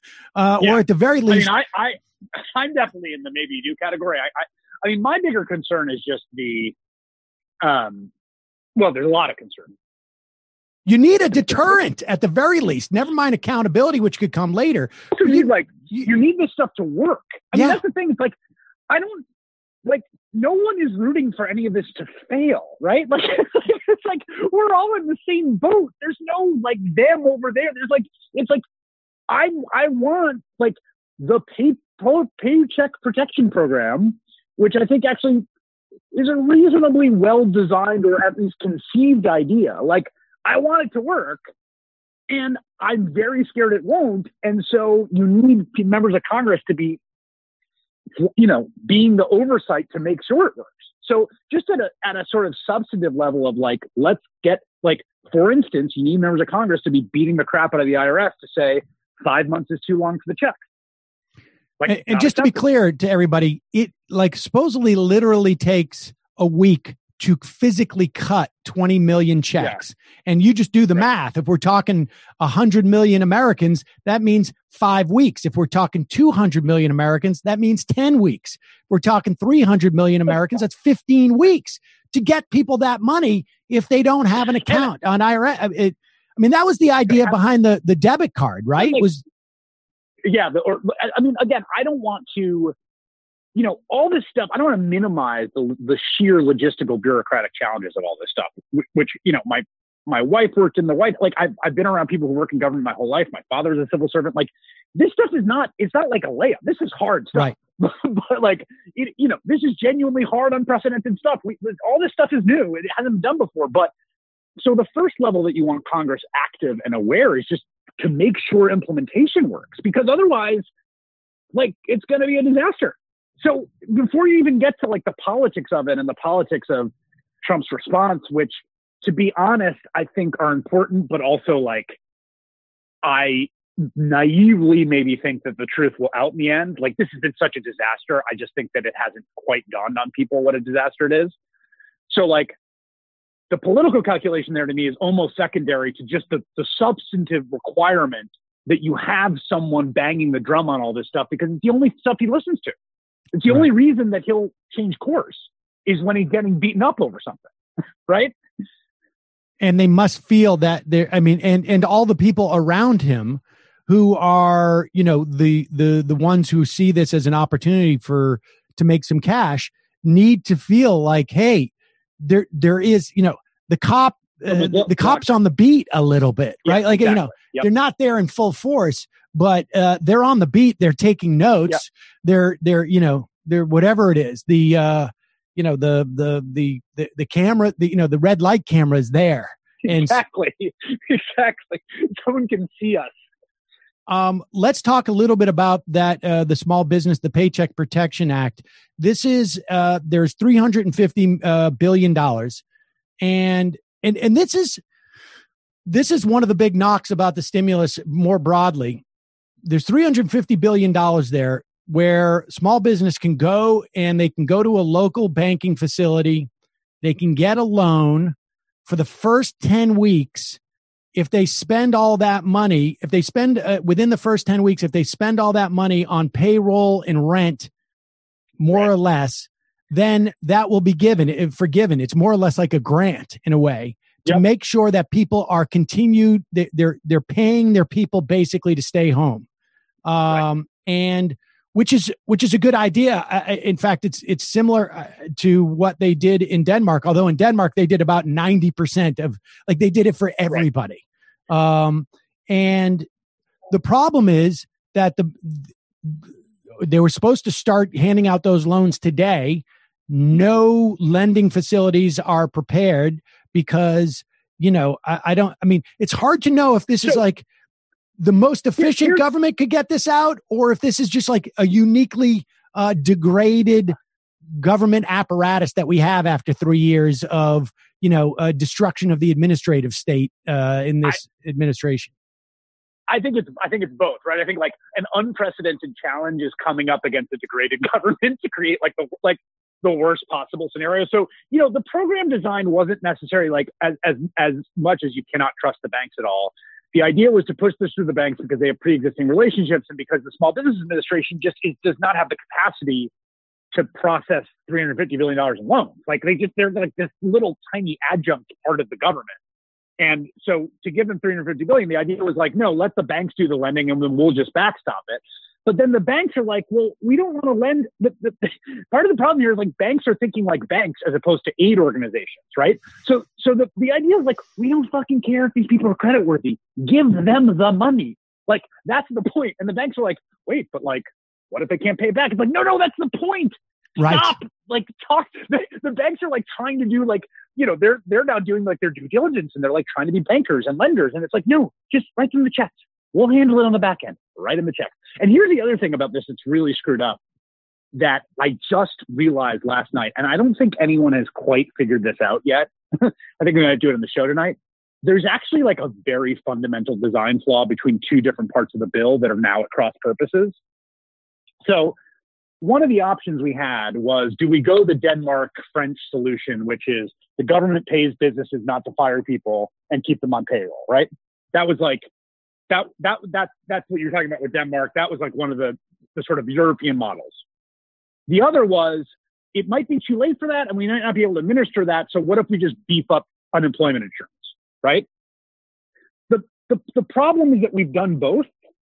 uh, yeah. or at the very least,
I mean, I, I, I'm definitely in the maybe you do category. I, I, I mean, my bigger concern is just the, um, well, there's a lot of concern.
You need a deterrent at the very least. Never mind accountability, which could come later.
You need like you, you need this stuff to work. I mean,
yeah.
that's the thing. It's like I don't like. No one is rooting for any of this to fail, right? Like it's like we're all in the same boat. There's no like them over there. There's like it's like I I want like the pay paycheck protection program, which I think actually is a reasonably well designed or at least conceived idea. Like. I want it to work, and I'm very scared it won't. And so you need members of Congress to be, you know, being the oversight to make sure it works. So just at a, at a sort of substantive level of like, let's get like, for instance, you need members of Congress to be beating the crap out of the I R S to say five months is too long for the check. Like,
and, and just to be clear to everybody, it like supposedly literally takes a week to physically cut twenty million checks. Yeah. And you just do the right. math. If we're talking one hundred million Americans, that means five weeks. If we're talking two hundred million Americans, that means ten weeks. If we're talking three hundred million Americans, that's fifteen weeks to get people that money if they don't have an account on I R S. It, I mean, that was the idea behind the, the debit card, right?
Like,
was
Yeah. The, or, I mean, again, I don't want to, you know, all this stuff, I don't want to minimize the, the sheer logistical bureaucratic challenges of all this stuff, which, you know, my, my wife worked in the White, like I've, I've been around people who work in government my whole life. My father is a civil servant. Like this stuff is not, it's not like a layup. This is hard stuff. Right. But like, it, you know, this is genuinely hard, unprecedented stuff. We, all this stuff is new. It hasn't been done before. But so the first level that you want Congress active and aware is just to make sure implementation works, because otherwise, like, it's going to be a disaster. So before you even get to like the politics of it and the politics of Trump's response, which to be honest, I think are important, but also like I naively maybe think that the truth will out in the end. Like, this has been such a disaster. I just think that it hasn't quite dawned on people what a disaster it is. So like the political calculation there to me is almost secondary to just the, the substantive requirement that you have someone banging the drum on all this stuff, because it's the only stuff he listens to. It's the right. only reason that he'll change course is when he's getting beaten up over something, right?
And they must feel that they're, I mean, and, and all the people around him who are, you know, the, the, the ones who see this as an opportunity for, to make some cash need to feel like, hey, there, there is, you know, the cop, uh, the cops on the beat a little bit, right? Yeah, like, exactly. you know, yep. they're not there in full force, but, uh, they're on the beat. They're taking notes. Yep. They're, they're, you know, they're whatever it is. The, uh, you know, the, the, the, the, the camera, the, you know, the red light camera is there. And
exactly. Exactly. Someone can see us.
Um, let's talk a little bit about that, uh, the small business, the Paycheck Protection Act. This is, uh, there's three hundred fifty uh, billion dollars. And, and, and this is, this is one of the big knocks about the stimulus more broadly. There's three hundred fifty billion dollars there where small business can go and they can go to a local banking facility. They can get a loan for the first ten weeks. If they spend all that money, if they spend uh, within the first ten weeks, if they spend all that money on payroll and rent, more right. or less, then that will be given, forgiven. It's more or less like a grant in a way to yep. make sure that people are continued. They, they're, they're paying their people basically to stay home. Um, right. and which is, which is a good idea. Uh, in fact, it's, it's similar uh, to what they did in Denmark, although in Denmark, they did about ninety percent of, like they did it for everybody. Right. Um, and the problem is that the, they were supposed to start handing out those loans today. No lending facilities are prepared because, you know, I, I don't, I mean, it's hard to know if this so, is like the most efficient government could get this out, or if this is just like a uniquely uh, degraded government apparatus that we have after three years of, you know, uh, destruction of the administrative state uh, in this I, administration.
I think it's, I think it's both, right? I think like an unprecedented challenge is coming up against a degraded government to create like the, like the worst possible scenario. So, you know, the program design wasn't necessarily like as, as, as much as you cannot trust the banks at all. The idea was to push this through the banks because they have pre-existing relationships and because the Small Business Administration just is, does not have the capacity to process three hundred fifty billion dollars in loans. Like they just, they're like this little tiny adjunct part of the government. And so to give them three hundred fifty billion dollars, the idea was like, no, let the banks do the lending and then we'll just backstop it. But then the banks are like, well, we don't want to lend. The, the, the, part of the problem here is like banks are thinking like banks as opposed to aid organizations, right? So so the, the idea is like, we don't fucking care if these people are creditworthy. Give them the money. Like, that's the point. And the banks are like, wait, but like, what if they can't pay it back? It's like, no, no, that's the point.
Right.
Stop. Like, talk. The, the banks are like trying to do like, you know, they're they're now doing like their due diligence and they're like trying to be bankers and lenders. And it's like, no, just write them the checks. We'll handle it on the back end. Write them the check. And here's the other thing about this that's really screwed up that I just realized last night, and I don't think anyone has quite figured this out yet. I think I'm going to do it on the show tonight. There's actually like a very fundamental design flaw between two different parts of the bill that are now at cross purposes. So one of the options we had was, do we go the Denmark-French solution, which is the government pays businesses not to fire people and keep them on payroll, right? That was like, That that that that's what you're talking about with Denmark. That was like one of the, the sort of European models. The other was, it might be too late for that, and we might not be able to administer that. So what if we just beef up unemployment insurance, right? The the the problem is that we've done both.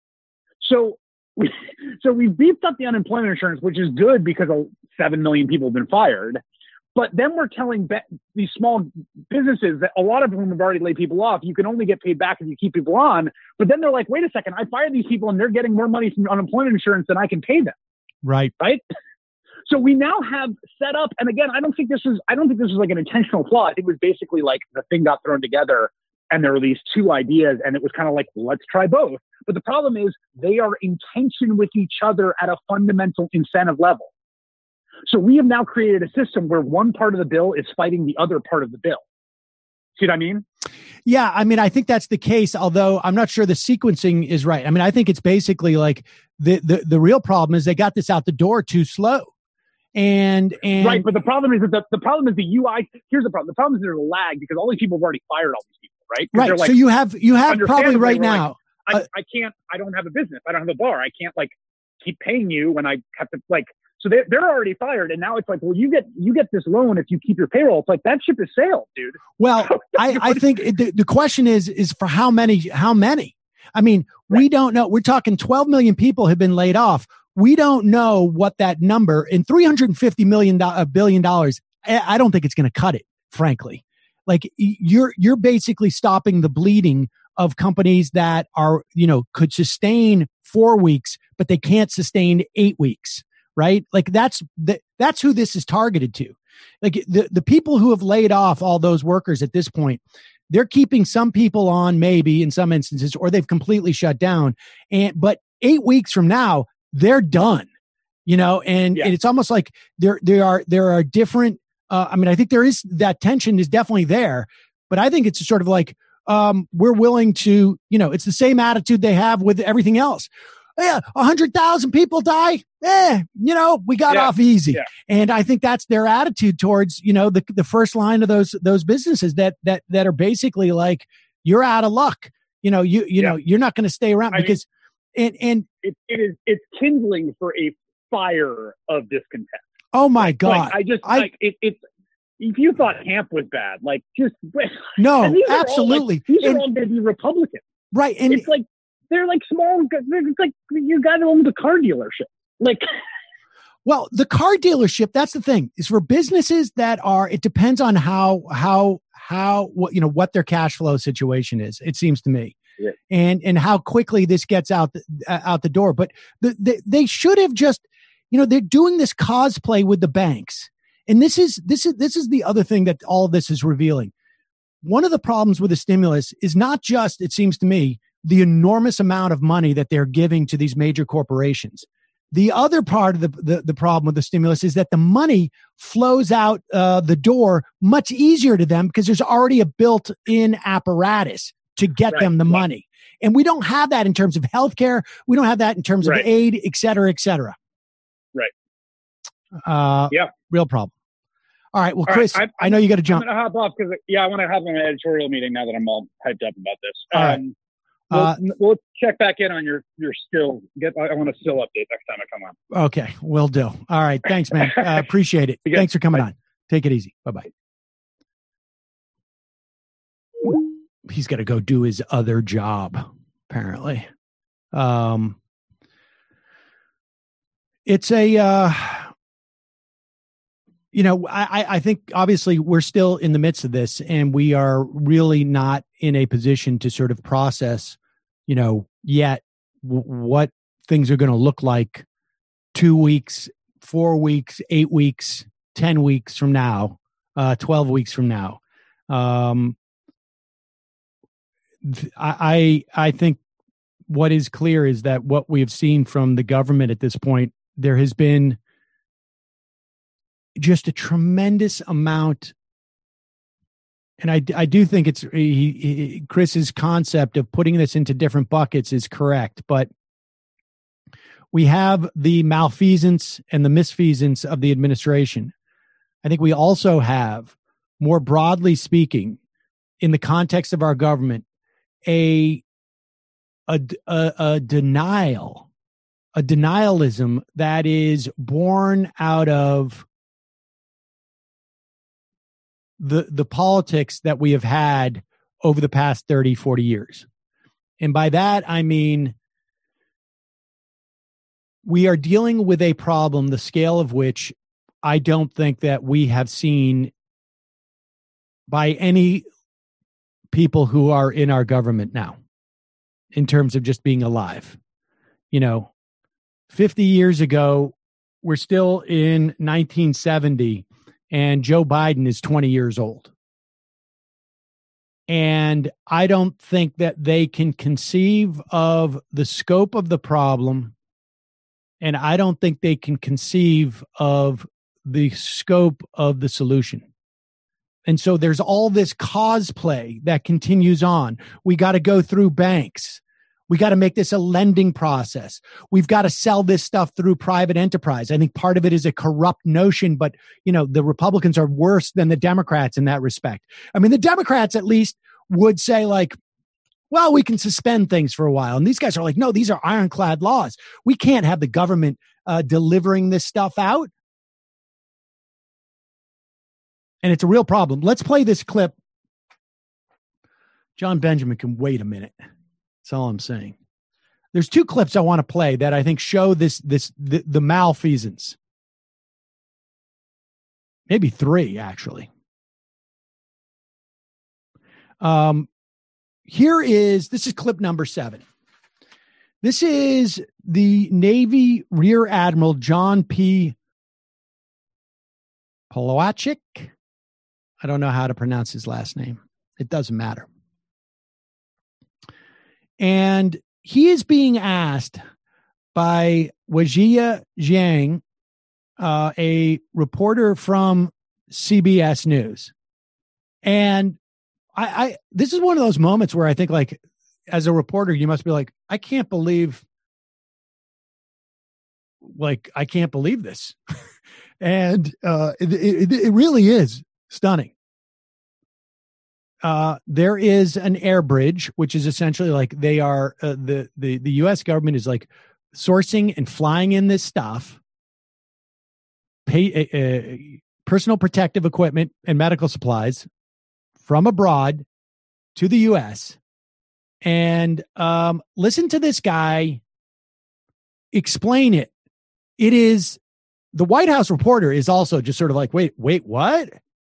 So we so we've beefed up the unemployment insurance, which is good because seven million people have been fired. But then we're telling be- these small businesses that a lot of them have already laid people off. You can only get paid back if you keep people on. But then they're like, wait a second, I fired these people and they're getting more money from unemployment insurance than I can pay them.
Right.
Right. So we now have set up. And again, I don't think this is, I don't think this is like an intentional flaw. I think it was basically like the thing got thrown together and there were these two ideas and it was kind of like, let's try both. But the problem is they are in tension with each other at a fundamental incentive level. So we have now created a system where one part of the bill is fighting the other part of the bill. See what I mean?
Yeah, I mean, I think that's the case, although I'm not sure the sequencing is right. I mean, I think it's basically like the the, the real problem is they got this out the door too slow. And, and
right, but the problem is that the, the problem is the U I. Here's the problem. The problem is there's a lag because all these people have already fired all these people, right?
Right.
Like,
so you have you have probably right now.
Like, I, I can't. I don't have a business. I don't have a bar. I can't like keep paying you when I have to like. So they they're already fired, and now it's like, well, you get you get this loan if you keep your payroll. It's like that ship has sailed, dude.
Well, I, I think the, the question is is for how many? How many? I mean, right. we don't know. We're talking twelve million people have been laid off. We don't know what that number in three hundred fifty million a billion dollars. I don't think it's going to cut it, frankly. Like you're you're basically stopping the bleeding of companies that are, you know, could sustain four weeks, but they can't sustain eight weeks. Right? Like that's the, that's who this is targeted to. Like the, the people who have laid off all those workers at this point, they're keeping some people on maybe in some instances, or they've completely shut down. And, but eight weeks from now, they're done, you know, and, yeah. and it's almost like there, there are, there are different, uh, I mean, I think there is that tension is definitely there, but I think it's sort of like, um, we're willing to, you know, it's the same attitude they have with everything else. Yeah, a hundred thousand people die. Eh, you know, we got yeah, off easy. Yeah. And I think that's their attitude towards, you know, the the first line of those those businesses that that that are basically like, you're out of luck. You know, you you yeah. know, you're not going to stay around I because mean, and and
it, it is it's kindling for a fire of discontent.
Oh my God.
Like, I just I, like it it's if you thought Hamp was bad, like just
no, absolutely.
All, like, these
and,
are all going to be Republicans.
Right. And
it's like they're like small, it's like you got to own the car dealership. Like,
well, the car dealership, that's the thing, is for businesses that are, it depends on how, how, how, what, you know, what their cash flow situation is, it seems to me. Yeah. And, and how quickly this gets out, the, uh, out the door. But the, the, they should have just, you know, they're doing this cosplay with the banks. And this is, this is, this is the other thing that all of this is revealing. One of the problems with the stimulus is not just, it seems to me, the enormous amount of money that they're giving to these major corporations. The other part of the, the, the problem with the stimulus is that the money flows out uh, the door much easier to them because there's already a built-in apparatus to get right. them the right. money. And we don't have that in terms of healthcare. We don't have that in terms right. of aid, et cetera, et cetera.
Right.
Uh,
yeah.
Real problem. All right. Well,
all
Chris,
right,
I, I know you got to jump.
I'm going to hop off because, yeah, I want to have an editorial meeting now that I'm all hyped up about this.
All
um,
right.
We'll,
uh,
we'll check back in on your, your still get, I want a still update next time I come on.
Okay. Will do. All right. Thanks, man. uh, appreciate it. Thanks for coming Bye. on. Take it easy. Bye-bye. He's got to go do his other job, apparently. Um, it's a, uh, you know, I, I think obviously we're still in the midst of this and we are really not in a position to sort of process, you know, yet w- what things are going to look like two weeks, four weeks, eight weeks, ten weeks from now, uh, twelve weeks from now. Um, I, I think what is clear is that what we have seen from the government at this point, there has been just a tremendous amount. And I, I do think it's he, he, Chris's concept of putting this into different buckets is correct, but we have the malfeasance and the misfeasance of the administration. I think we also have, more broadly speaking, in the context of our government, a a, a, a denial, a denialism that is born out of the the politics that we have had over the past thirty, forty years. And by that, I mean, we are dealing with a problem, the scale of which I don't think that we have seen by any people who are in our government now, in terms of just being alive. You know, fifty years ago, we're still in nineteen seventy, and Joe Biden is twenty years old. And I don't think that they can conceive of the scope of the problem, and I don't think they can conceive of the scope of the solution. And so there's all this cosplay that continues on. We got to go through banks. We got to make this a lending process. We've got to sell this stuff through private enterprise. I think part of it is a corrupt notion, but you know, the Republicans are worse than the Democrats in that respect. I mean, the Democrats at least would say like, well, we can suspend things for a while. And these guys are like, no, these are ironclad laws. We can't have the government uh, delivering this stuff out. And it's a real problem. Let's play this clip. John Benjamin can wait a minute. That's all I'm saying. There's two clips I want to play that I think show this, this, the, the malfeasance. Maybe three, actually. Um, here is, this is clip number seven. This is the Navy Rear Admiral John P. Polowachik. I don't know how to pronounce his last name. It doesn't matter. And he is being asked by Wajia Jiang, uh, a reporter from C B S News. And I, I, this is one of those moments where I think, like, as a reporter, you must be like, I can't believe, like, I can't believe this. and uh, it, it, it really is stunning. Uh, there is an air bridge, which is essentially like they are, uh, the, the, the U S government is like sourcing and flying in this stuff, pay, uh, personal protective equipment and medical supplies from abroad to the U S. And um, listen to this guy explain it. It is, the White House reporter is also just sort of like, wait, wait, what?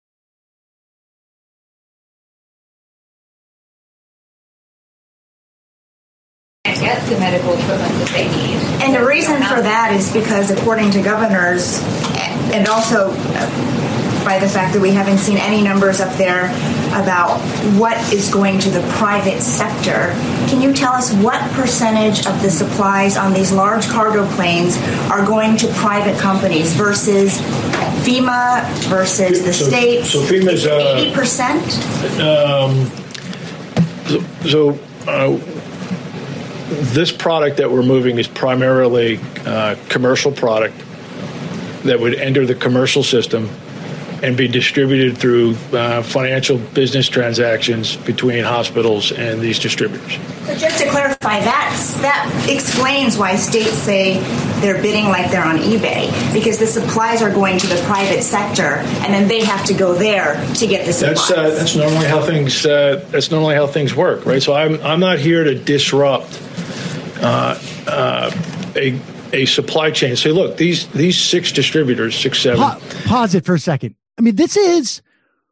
Get the medical equipment that they need.
And the reason for that is because, according to governors, and also by the fact that we haven't seen any numbers up there about what is going to the private sector, can you tell us what percentage of the supplies on these large cargo planes are going to private companies versus FEMA versus the
so,
states?
So FEMA's
eighty percent.
Uh, um, so. so uh, This product that we're moving is primarily uh, commercial product that would enter the commercial system and be distributed through uh, financial business transactions between hospitals and these distributors.
So just to clarify, that's, that explains why states say they're bidding like they're on eBay, because the supplies are going to the private sector, and then they have to go there to get the supplies.
That's uh, that's normally how things uh, that's normally how things work, right? So I'm I'm not here to disrupt Uh, uh, a a supply chain. Say, look, these these six distributors, six, seven.
Pa- pause it for a second. I mean, this is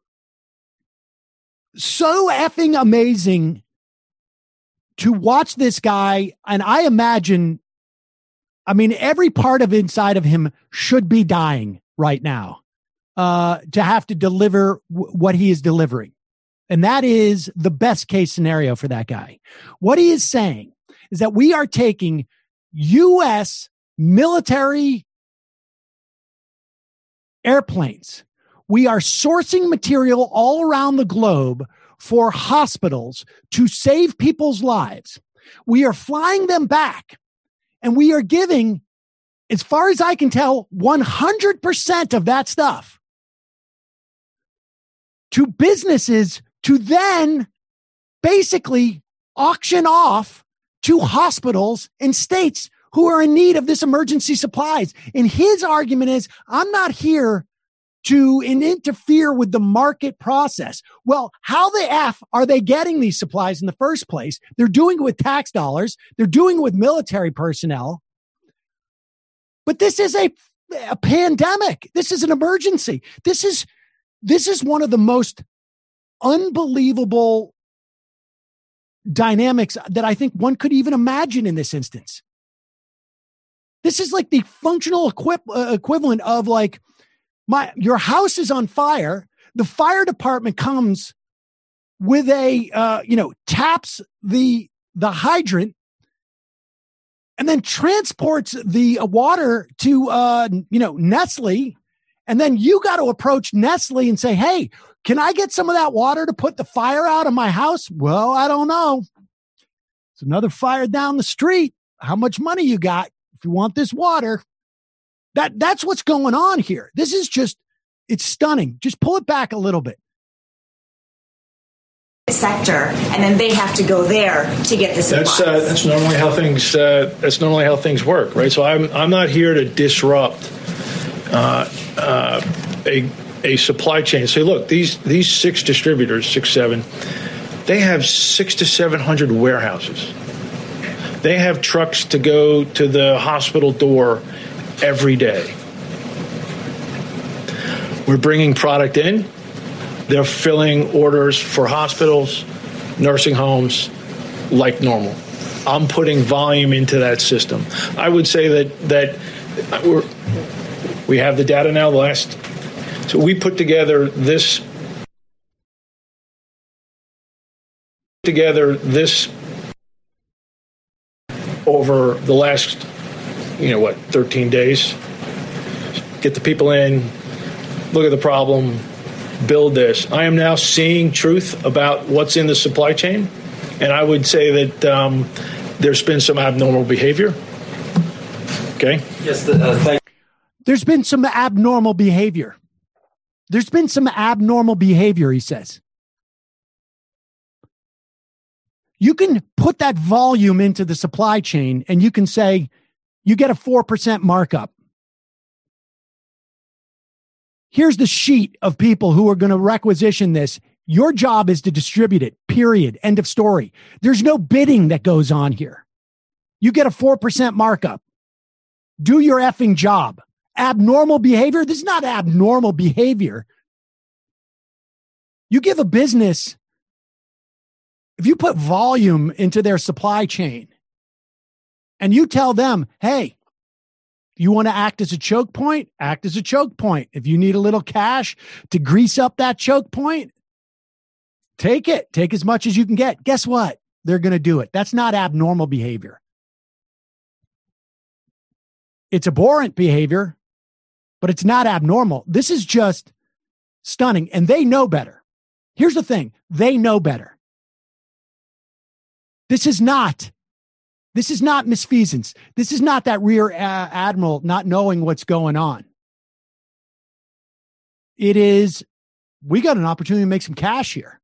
so effing amazing to watch this guy. And I imagine, I mean, every part of inside of him should be dying right now uh, to have to deliver w- what he is delivering. And that is the best case scenario for that guy. What he is saying is that we are taking U S military airplanes. We are sourcing material all around the globe for hospitals to save people's lives. We are flying them back, and we are giving, as far as I can tell, one hundred percent of that stuff to businesses to then basically auction off to hospitals and states who are in need of this emergency supplies. And his argument is, I'm not here to interfere with the market process. Well, how the F are they getting these supplies in the first place? They're doing it with tax dollars. They're doing it with military personnel. But this is a, a pandemic. This is an emergency. This is, this is one of the most unbelievable dynamics that I think one could even imagine in this instance. This is like the functional equip, uh, equivalent of like, my, your house is on fire. The fire department comes with a, uh, you know, taps the, the hydrant and then transports the water to, uh, you know, Nestle. And then you got to approach Nestle and say, hey, Can I get some of that water to put the fire out of my house? Well, I don't know. It's another fire down the street. How much money you got if you want this water? That that's what's going on here. This is just, it's stunning. Just pull it back a little bit.
Sector, and then they have to go there to get the supplies.
That's uh, that's normally how things uh, that's normally how things work, right? So I'm I'm not here to disrupt uh, uh, a a supply chain. Say, look, these these six distributors, six seven, they have six to seven hundred warehouses. They have trucks to go to the hospital door every day. We're bringing product in. They're filling orders for hospitals, nursing homes, like normal. I'm putting volume into that system. I would say that that we're, we have the data now. The last, so we put together this together this over the last, you know what, thirteen days. Get the people in, look at the problem, build this. I am now seeing truth about what's in the supply chain, and I would say that um, there's been some abnormal behavior. Okay.
Yes. The, uh, thank-
There's been some abnormal behavior. There's been some abnormal behavior, he says. You can put that volume into the supply chain, and you can say you get a four percent markup. Here's the sheet of people who are going to requisition this. Your job is to distribute it, period. End of story. There's no bidding that goes on here. You get a four percent markup. Do your effing job. Abnormal behavior? This is not abnormal behavior. You give a business, if you put volume into their supply chain and you tell them, hey, you want to act as a choke point? Act as a choke point. If you need a little cash to grease up that choke point, take it. Take as much as you can get. Guess what? They're going to do it. That's not abnormal behavior. It's abhorrent behavior, but it's not abnormal. This is just stunning, and they know better. Here's the thing. They know better. This is not This is not misfeasance. This is not that rear uh, admiral not knowing what's going on. It is, we got an opportunity to make some cash here.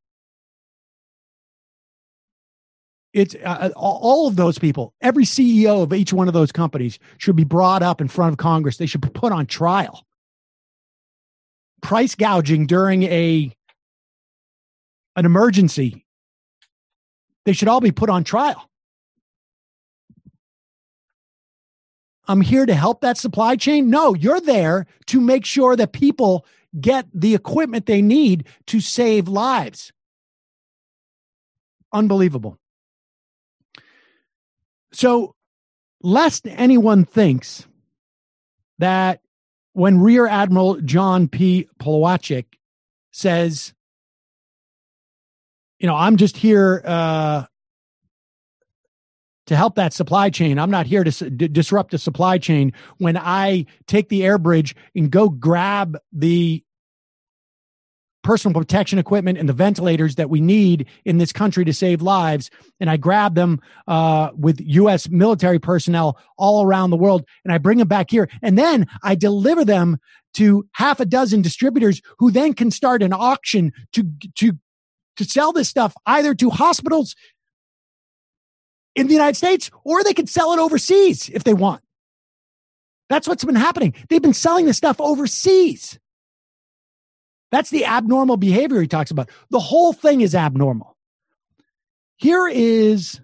It's uh, all of those people, every C E O of each one of those companies should be brought up in front of Congress. They should be put on trial. Price gouging during a an emergency. They should all be put on trial. I'm here to help that supply chain. No, you're there to make sure that people get the equipment they need to save lives. Unbelievable. So, lest anyone thinks that when Rear Admiral John P. Polowachik says, you know, I'm just here uh, to help that supply chain. I'm not here to s- d- disrupt the supply chain. When I take the air bridge and go grab the personal protection equipment and the ventilators that we need in this country to save lives, and I grab them uh, with U S military personnel all around the world, and I bring them back here, and then I deliver them to half a dozen distributors who then can start an auction to to to sell this stuff either to hospitals in the United States, or they could sell it overseas if they want. That's what's been happening. They've been selling this stuff overseas. That's the abnormal behavior he talks about. The whole thing is abnormal. Here is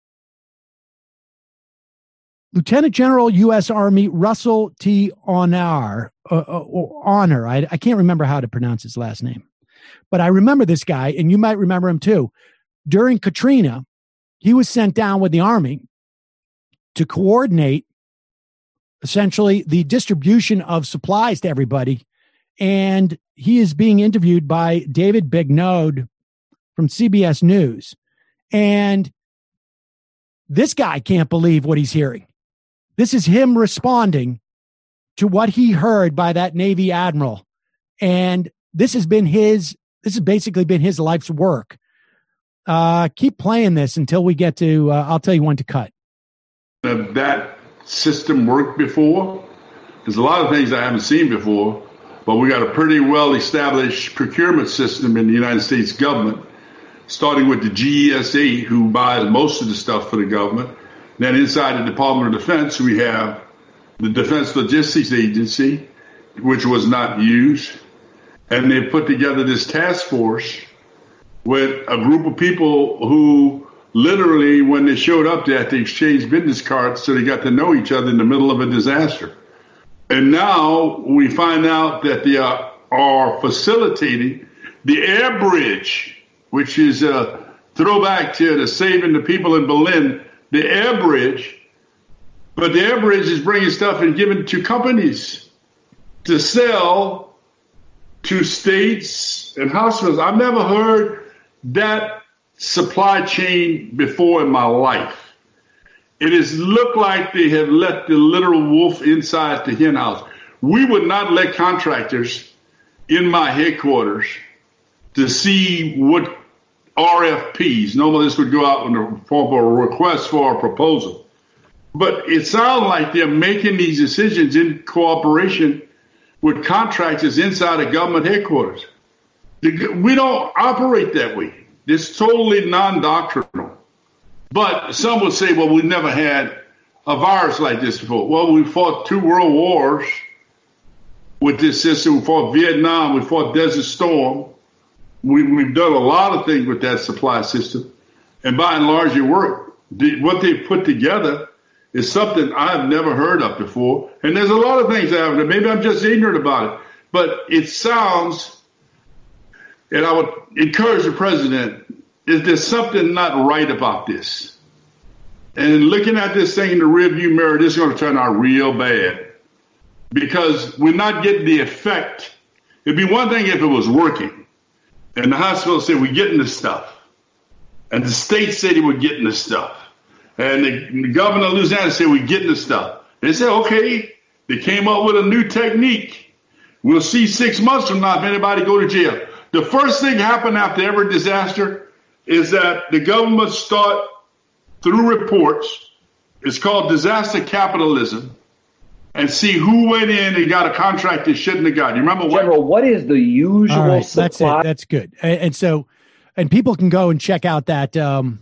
Lieutenant General U S Army Russell T. Honor. Uh, uh, Honor. I, I can't remember how to pronounce his last name. But I remember this guy, and you might remember him too. During Katrina, he was sent down with the Army to coordinate essentially the distribution of supplies to everybody. And he is being interviewed by David Bignode from C B S News. And this guy can't believe what he's hearing. This is him responding to what he heard by that Navy admiral. And this has been his, This has basically been his life's work. Uh, keep playing this until we get to, uh, I'll tell you when to cut.
That system worked before. There's a lot of things I haven't seen before, but we got a pretty well-established procurement system in the United States government, starting with the G E S A, who buys most of the stuff for the government. Then inside the Department of Defense, we have the Defense Logistics Agency, which was not used. And they put together this task force with a group of people who literally, when they showed up there, they exchanged business cards so they got to know each other in the middle of a disaster. And now we find out that they are, are facilitating the air bridge, which is a throwback to the saving the people in Berlin, the air bridge. But the air bridge is bringing stuff and giving it to companies to sell to states and hospitals. I've never heard that supply chain before in my life. It has looked like they have let the literal wolf inside the hen house. We would not let contractors in my headquarters to see what R F Ps. Normally this would go out in the form of a request for a proposal. But it sounds like they're making these decisions in cooperation with contractors inside of government headquarters. We don't operate that way. It's totally non-doctrinal. But some would say, well, we've never had a virus like this before. Well, we fought two world wars with this system. We fought Vietnam. We fought Desert Storm. We, we've done a lot of things with that supply system. And by and large, it worked. The, what they put together is something I've never heard of before. And there's a lot of things I haven't. Maybe I'm just ignorant about it. But it sounds, and I would encourage the president, is there something not right about this? And looking at this thing in the rearview mirror, this is going to turn out real bad. Because we're not getting the effect. It'd be one thing if it was working. And the hospital said, we're getting this stuff. And the state said they were getting this stuff. And the, the governor of Louisiana said, we're getting this stuff. They said, okay. They came up with a new technique. We'll see six months from now if anybody go to jail. The first thing happened after every disaster is that the government start through reports. It's called disaster capitalism. And see who went in and got a contract they shouldn't have got. You remember what?
General, what is the usual
All right,
supply?
That's it. That's good. And, and so, and people can go and check out that, um,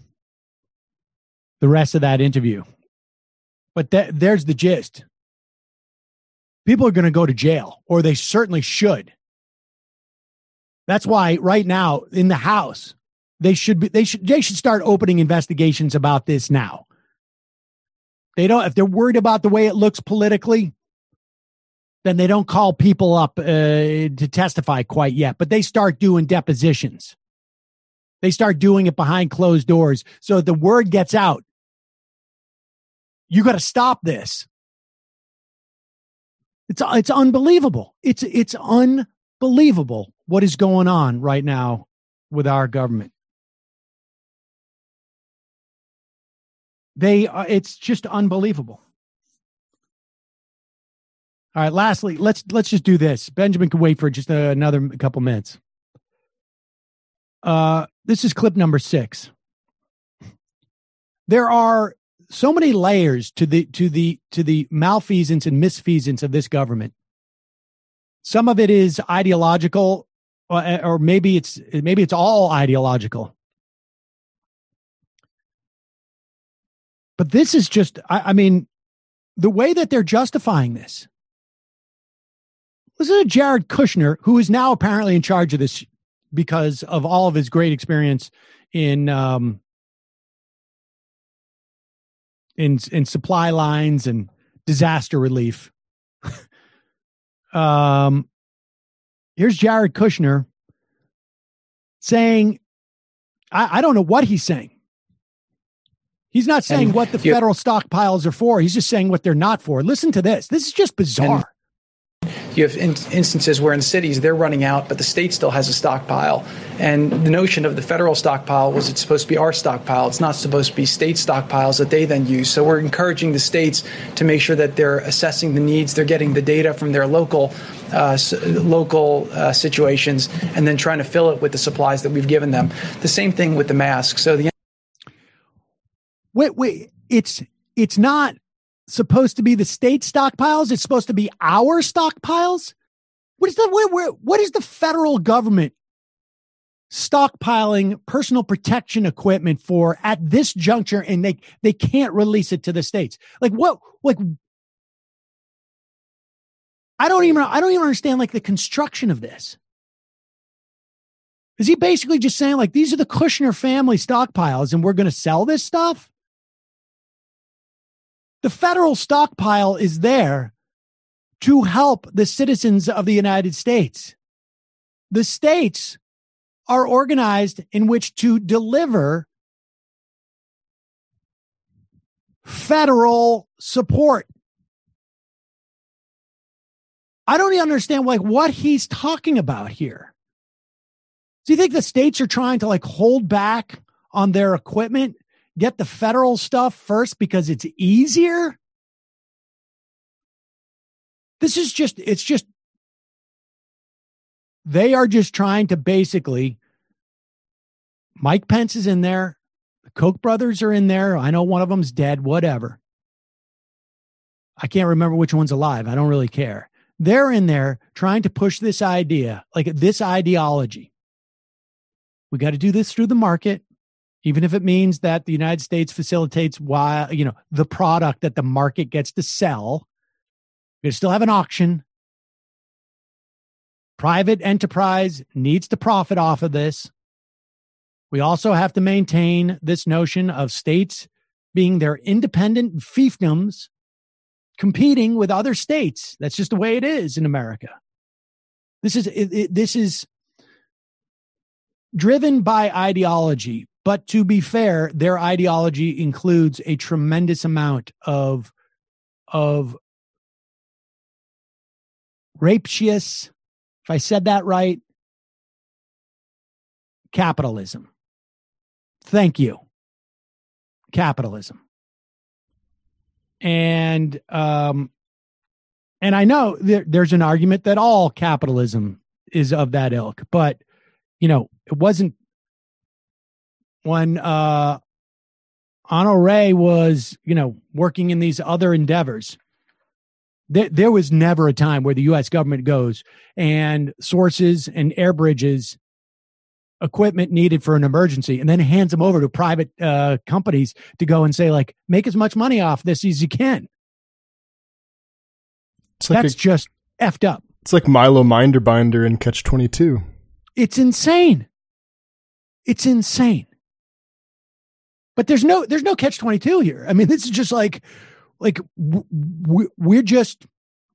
the rest of that interview. But that, there's the gist. People are going to go to jail, or they certainly should. That's why right now in the House, they should be, they should, they should start opening investigations about this now. They don't, if they're worried about the way it looks politically, then they don't call people up uh, to testify quite yet, but they start doing depositions. They start doing it behind closed doors. So the word gets out. You got to stop this. It's, it's unbelievable. It's, it's unbelievable what is going on right now with our government. They, uh, it's just unbelievable. All right. Lastly, let's let's just do this. Benjamin can wait for just uh, another couple minutes. Uh, this is clip number six. There are so many layers to the to the to the malfeasance and misfeasance of this government. Some of it is ideological, or, or maybe it's maybe it's all ideological. But this is just, I, I mean, the way that they're justifying this. Listen to Jared Kushner, who is now apparently in charge of this because of all of his great experience in um, in in supply lines and disaster relief. um, here's Jared Kushner saying, I, I don't know what he's saying. He's not saying and what the federal stockpiles are for. He's just saying what they're not for. Listen to this. This is just bizarre.
You have in- instances where in cities they're running out, but the state still has a stockpile. And the notion of the federal stockpile was it's supposed to be our stockpile. It's not supposed to be state stockpiles that they then use. So we're encouraging the states to make sure that they're assessing the needs, they're getting the data from their local uh, s- local uh, situations, and then trying to fill it with the supplies that we've given them. The same thing with the masks. So the
wait, wait, it's it's not supposed to be the state stockpiles. It's supposed to be our stockpiles. What is the where, where, what is the federal government stockpiling personal protection equipment for at this juncture, and they they can't release it to the states? Like what? Like I don't even I don't even understand like the construction of this. Is he basically just saying like these are the Kushner family stockpiles, and we're going to sell this stuff? The federal stockpile is there to help the citizens of the United States. The states are organized in which to deliver federal support. I don't even understand like what he's talking about here. Do you think the states are trying to like hold back on their equipment? Get the federal stuff first because it's easier? This is just, it's just, they are just trying to basically, Mike Pence is in there. The Koch brothers are in there. I know one of them's dead, whatever. I can't remember which one's alive. I don't really care. They're in there trying to push this idea, like this ideology. We got to do this through the market. Even if it means that the United States facilitates why, you know, the product that the market gets to sell. We still have an auction. Private enterprise needs to profit off of this. We also have to maintain this notion of states being their independent fiefdoms, competing with other states. That's just the way it is in America. This is it, it, this is driven by ideology. But to be fair, their ideology includes a tremendous amount of, of rapacious, if I said that right, capitalism. Thank you. Capitalism. And, um, and I know there, there's an argument that all capitalism is of that ilk, but, you know, it wasn't, when uh, Honore was, you know, working in these other endeavors, there, there was never a time where the U S government goes and sources and air bridges equipment needed for an emergency and then hands them over to private uh, companies to go and say, like, make as much money off this as you can.
It's like
That's
a,
just effed up.
It's like Milo Minderbinder in Catch twenty-two. It's
insane. It's insane. But there's no there's no catch twenty-two here. I mean, this is just like like w- we're just,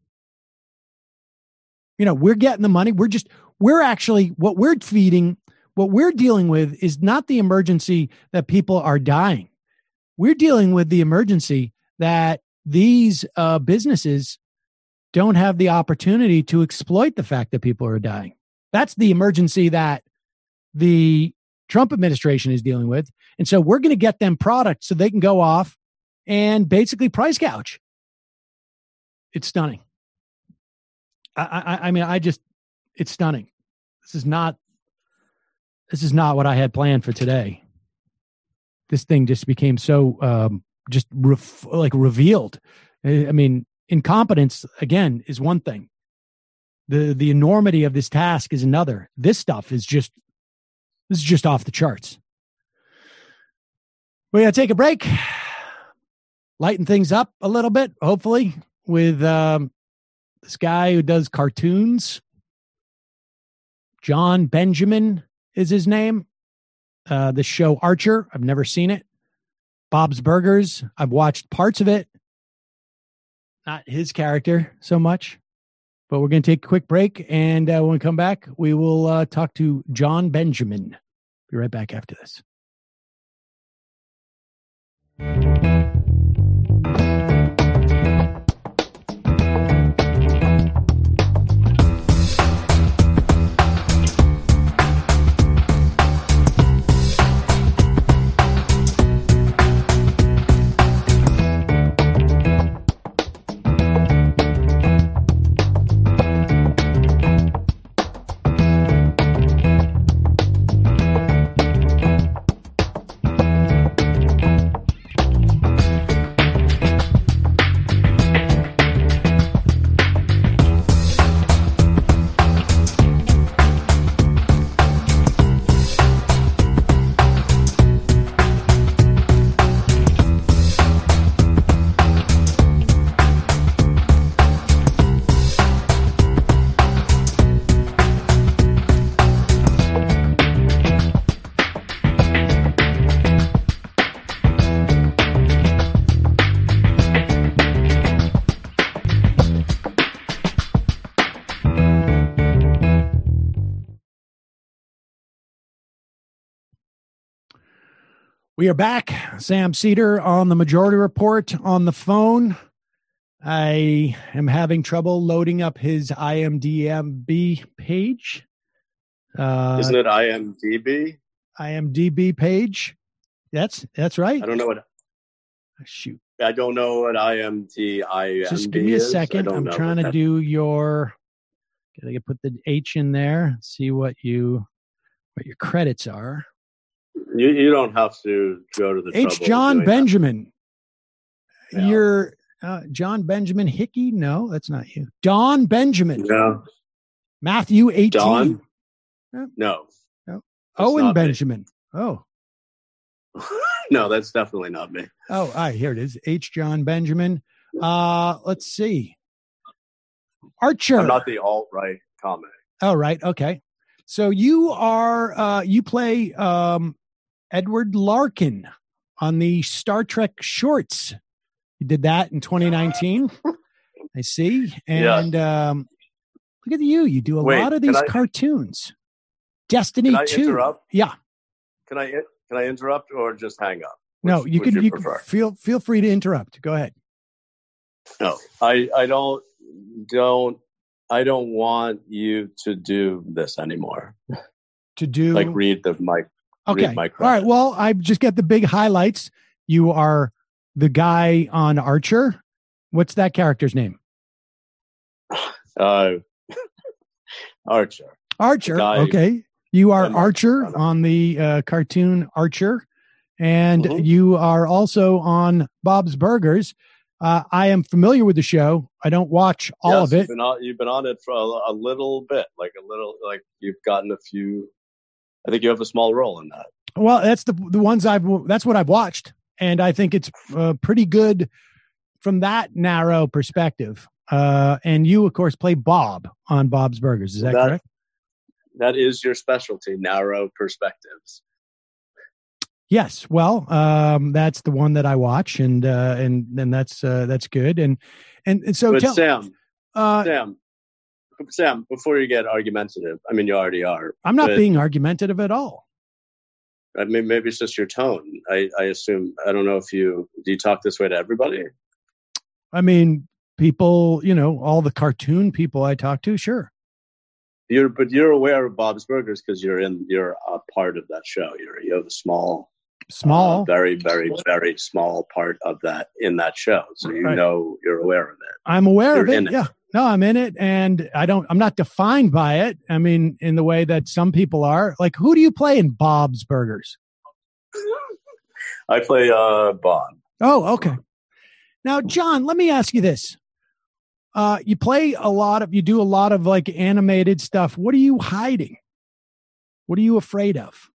you know, we're getting the money. We're just we're actually what we're feeding, what we're dealing with is not the emergency that people are dying. We're dealing with the emergency that these uh, businesses don't have the opportunity to exploit the fact that people are dying. That's the emergency that the Trump administration is dealing with. And so we're going to get them products so they can go off and basically price gouge. It's stunning. I, I, I mean, I just, it's stunning. This is not, this is not what I had planned for today. This thing just became so, um, just ref, like revealed. I mean, incompetence, again, is one thing. The, the enormity of this task is another. This stuff is just, This is just off the charts. We're going to take a break, lighten things up a little bit, hopefully, with um, this guy who does cartoons. John Benjamin is his name. Uh, the show Archer, I've never seen it. Bob's Burgers, I've watched parts of it. Not his character so much. But we're going to take a quick break, and uh, when we come back, we will uh, talk to John Benjamin. Be right back after this. We are back. Sam Cedar on the Majority Report on the phone. I am having trouble loading up his I M D B page. Uh,
Isn't it I M D B?
I M D B page. That's that's right.
I don't know what.
Shoot.
I don't know what I M D I M D is.
Just give me a second. I'm trying to do your. Gotta put the H in there. See what you what your credits are.
You you don't have to go to the
H. John Benjamin. Yeah. You're uh, John Benjamin Hickey? No, that's not you. Don Benjamin.
No.
Matthew eighteen.
Don?
No.
No.
no. Owen Benjamin. Me. Oh.
No, that's definitely not me.
Oh, all right, here it is. H. John Benjamin. Uh, let's see. Archer.
I'm not the alt-right comic.
Oh, right. Okay. So you are, uh, you play um, Edward Larkin on the Star Trek shorts. You did that in twenty nineteen. I see. And yeah. um, look at you. You do a Wait, lot of these I, cartoons. Destiny
can I
two.
Interrupt?
Yeah.
Can I Can I interrupt or just hang up?
Which, no, you can. You, you can feel feel free to interrupt. Go ahead.
No, I I don't don't I don't want you to do this anymore.
To do
like read the mic.
Okay. All right. Well, I just get the big highlights. You are the guy on Archer. What's that character's name?
Uh, Archer.
Archer. Okay. You are Archer on the uh, cartoon Archer, and mm-hmm. you are also on Bob's Burgers. Uh, I am familiar with the show. I don't watch all
yes,
of it.
You've been, on, you've been on it for a, a little bit, like a little, like you've gotten a few. I think you have a small role in that.
Well, that's the the ones I've. That's what I've watched, and I think it's uh, pretty good from that narrow perspective. Uh, and you, of course, play Bob on Bob's Burgers. Is that, that correct?
That is your specialty, narrow perspectives.
Yes, well, um, that's the one that I watch, and uh, and and that's uh, that's good. And and, and so,
but
tell,
Sam,
uh,
Sam, Sam, before you get argumentative, I mean, you already are.
I'm not being argumentative at all.
I mean, maybe it's just your tone. I, I assume. I don't know if you do. You talk this way to everybody?
I mean, people, you know, all the cartoon people I talk to, sure.
You're, but you're aware of Bob's Burgers because you're in. You're a part of that show. You're you have a small,
small,
uh, very, very, very small part of that in that show. So you
right.
know you're aware of it.
I'm aware
you're
of it. Yeah, it. no, I'm in it, and I don't. I'm not defined by it. I mean, in the way that some people are. Like, who do you play in Bob's Burgers?
I play uh, Bob.
Oh, okay. Now, John, let me ask you this. Uh, you play a lot of, you do a lot of like animated stuff. What are you hiding? What are you afraid of?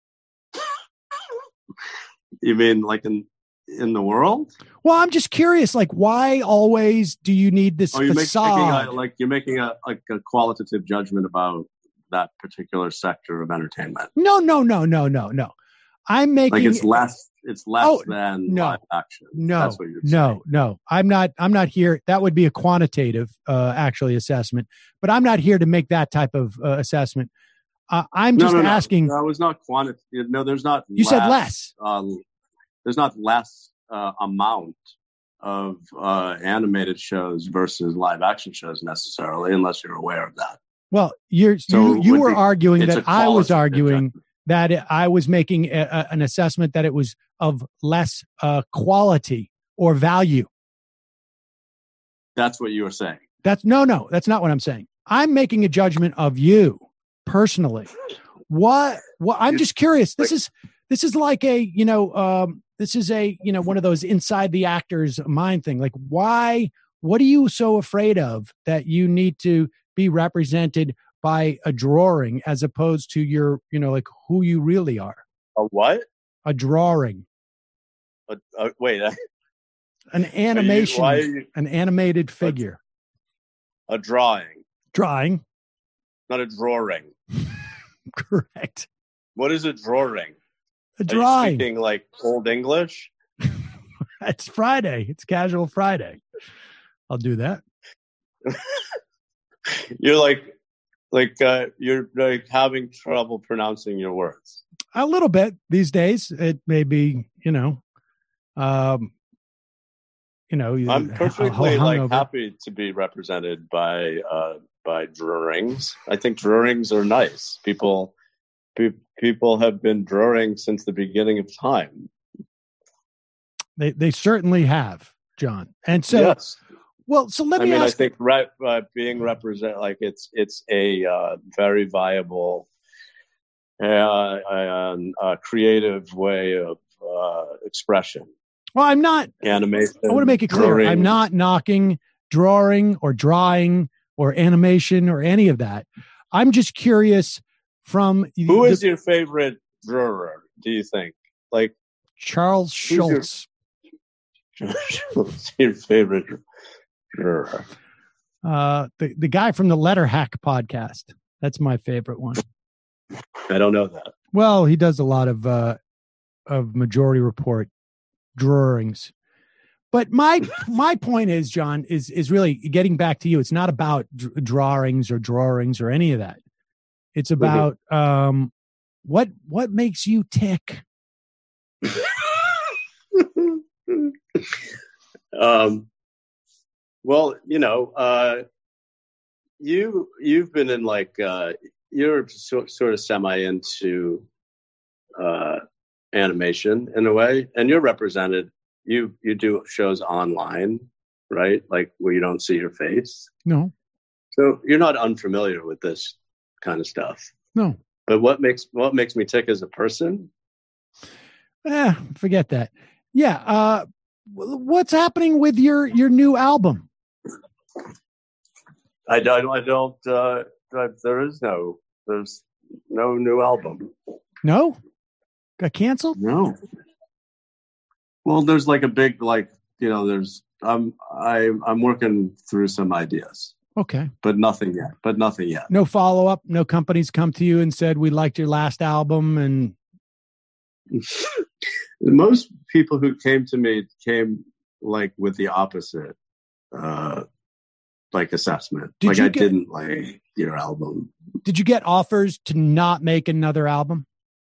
You mean like in, in the world?
Well, I'm just curious, like why always do you need this
oh, you're
facade?
Making a, like you're making a, like a qualitative judgment about that particular sector of entertainment.
No, no, no, no, no, no. I'm making
like it's less it's less
oh,
than
no,
live action.
No,
That's what you're
no,
saying.
no. I'm not I'm not here. That would be a quantitative uh, actually assessment, but I'm not here to make that type of uh, assessment. Uh, I'm just
no, no,
asking.
No, it was not quantitative. No, there's not.
You
less,
said less.
Um, there's not less uh, amount of uh, animated shows versus live action shows necessarily, unless you're aware of that.
Well, you're
so
you you were
be,
arguing that I was arguing
judgment.
that it, I was making a, a, an assessment that it was of less uh, quality or value.
That's what you were saying.
That's no, no, that's not what I'm saying. I'm making a judgment of you personally. What? What? I'm just curious. This is this is like a you know um, this is a you know one of those inside the actor's mind thing. Like, why? What are you so afraid of that you need to be represented by a drawing as opposed to your, you know, like who you really are?
A what?
A drawing.
A, a, wait. I,
an animation.
Are you, why are you,
an animated figure.
A, a drawing.
Drawing.
Not a drawing.
Correct.
What is a drawing?
A drawing.
Are you speaking like Old English?
It's Friday. It's Casual Friday. I'll do that.
You're like, like uh, you're like having trouble pronouncing your words.
a little bit these days. It may be, you know, um, you know,
I'm perfectly
h-
like happy to be represented by uh, by drawings. I think drawings are nice. People, pe- people have been drawing since the beginning of time.
They they certainly have, John. And so,
yes.
well, so let
I
me
mean,
ask.
I think re- uh, being represent like it's it's a uh, very viable, uh, uh, uh, creative way of uh, expression.
Well, I'm not.
Animation.
I want to make it clear.
drawing.
I'm not knocking drawing or drawing or animation or any of that. I'm just curious from
who
the,
is your favorite drawer? Do you think like
Charles Schulz?
Your, your favorite drawer?
Uh, the the guy from the Letter Hack podcast. That's my favorite one.
I don't know that.
Well, he does a lot of uh, of Majority Report drawings. But my my point is, John, is is really getting back to you. It's not about d- drawings or drawings or any of that. It's about mm-hmm. um, what what makes you tick.
um. Well, you know, uh, you you've been in like uh, you're so, sort of semi into uh, animation in a way, and you're represented. You you do shows online, right? Like where you don't see your face.
No.
So you're not unfamiliar with this kind of stuff.
No.
But what makes what makes me tick as a person?
Eh, forget that. Yeah. Uh, what's happening with your your new album?
I don't. I don't. Uh, there is no. There's no new album.
No. Got canceled?
No. Well, there's like a big, like, you know, there's, I'm, I, I'm working through some ideas.
Okay.
But nothing yet, but nothing yet.
No follow up. No companies come to you and said, we liked your last album. And
most people who came to me came like with the opposite, uh, like assessment.
Did
like
you
I
get,
didn't like your album.
Did you get offers to not make another album?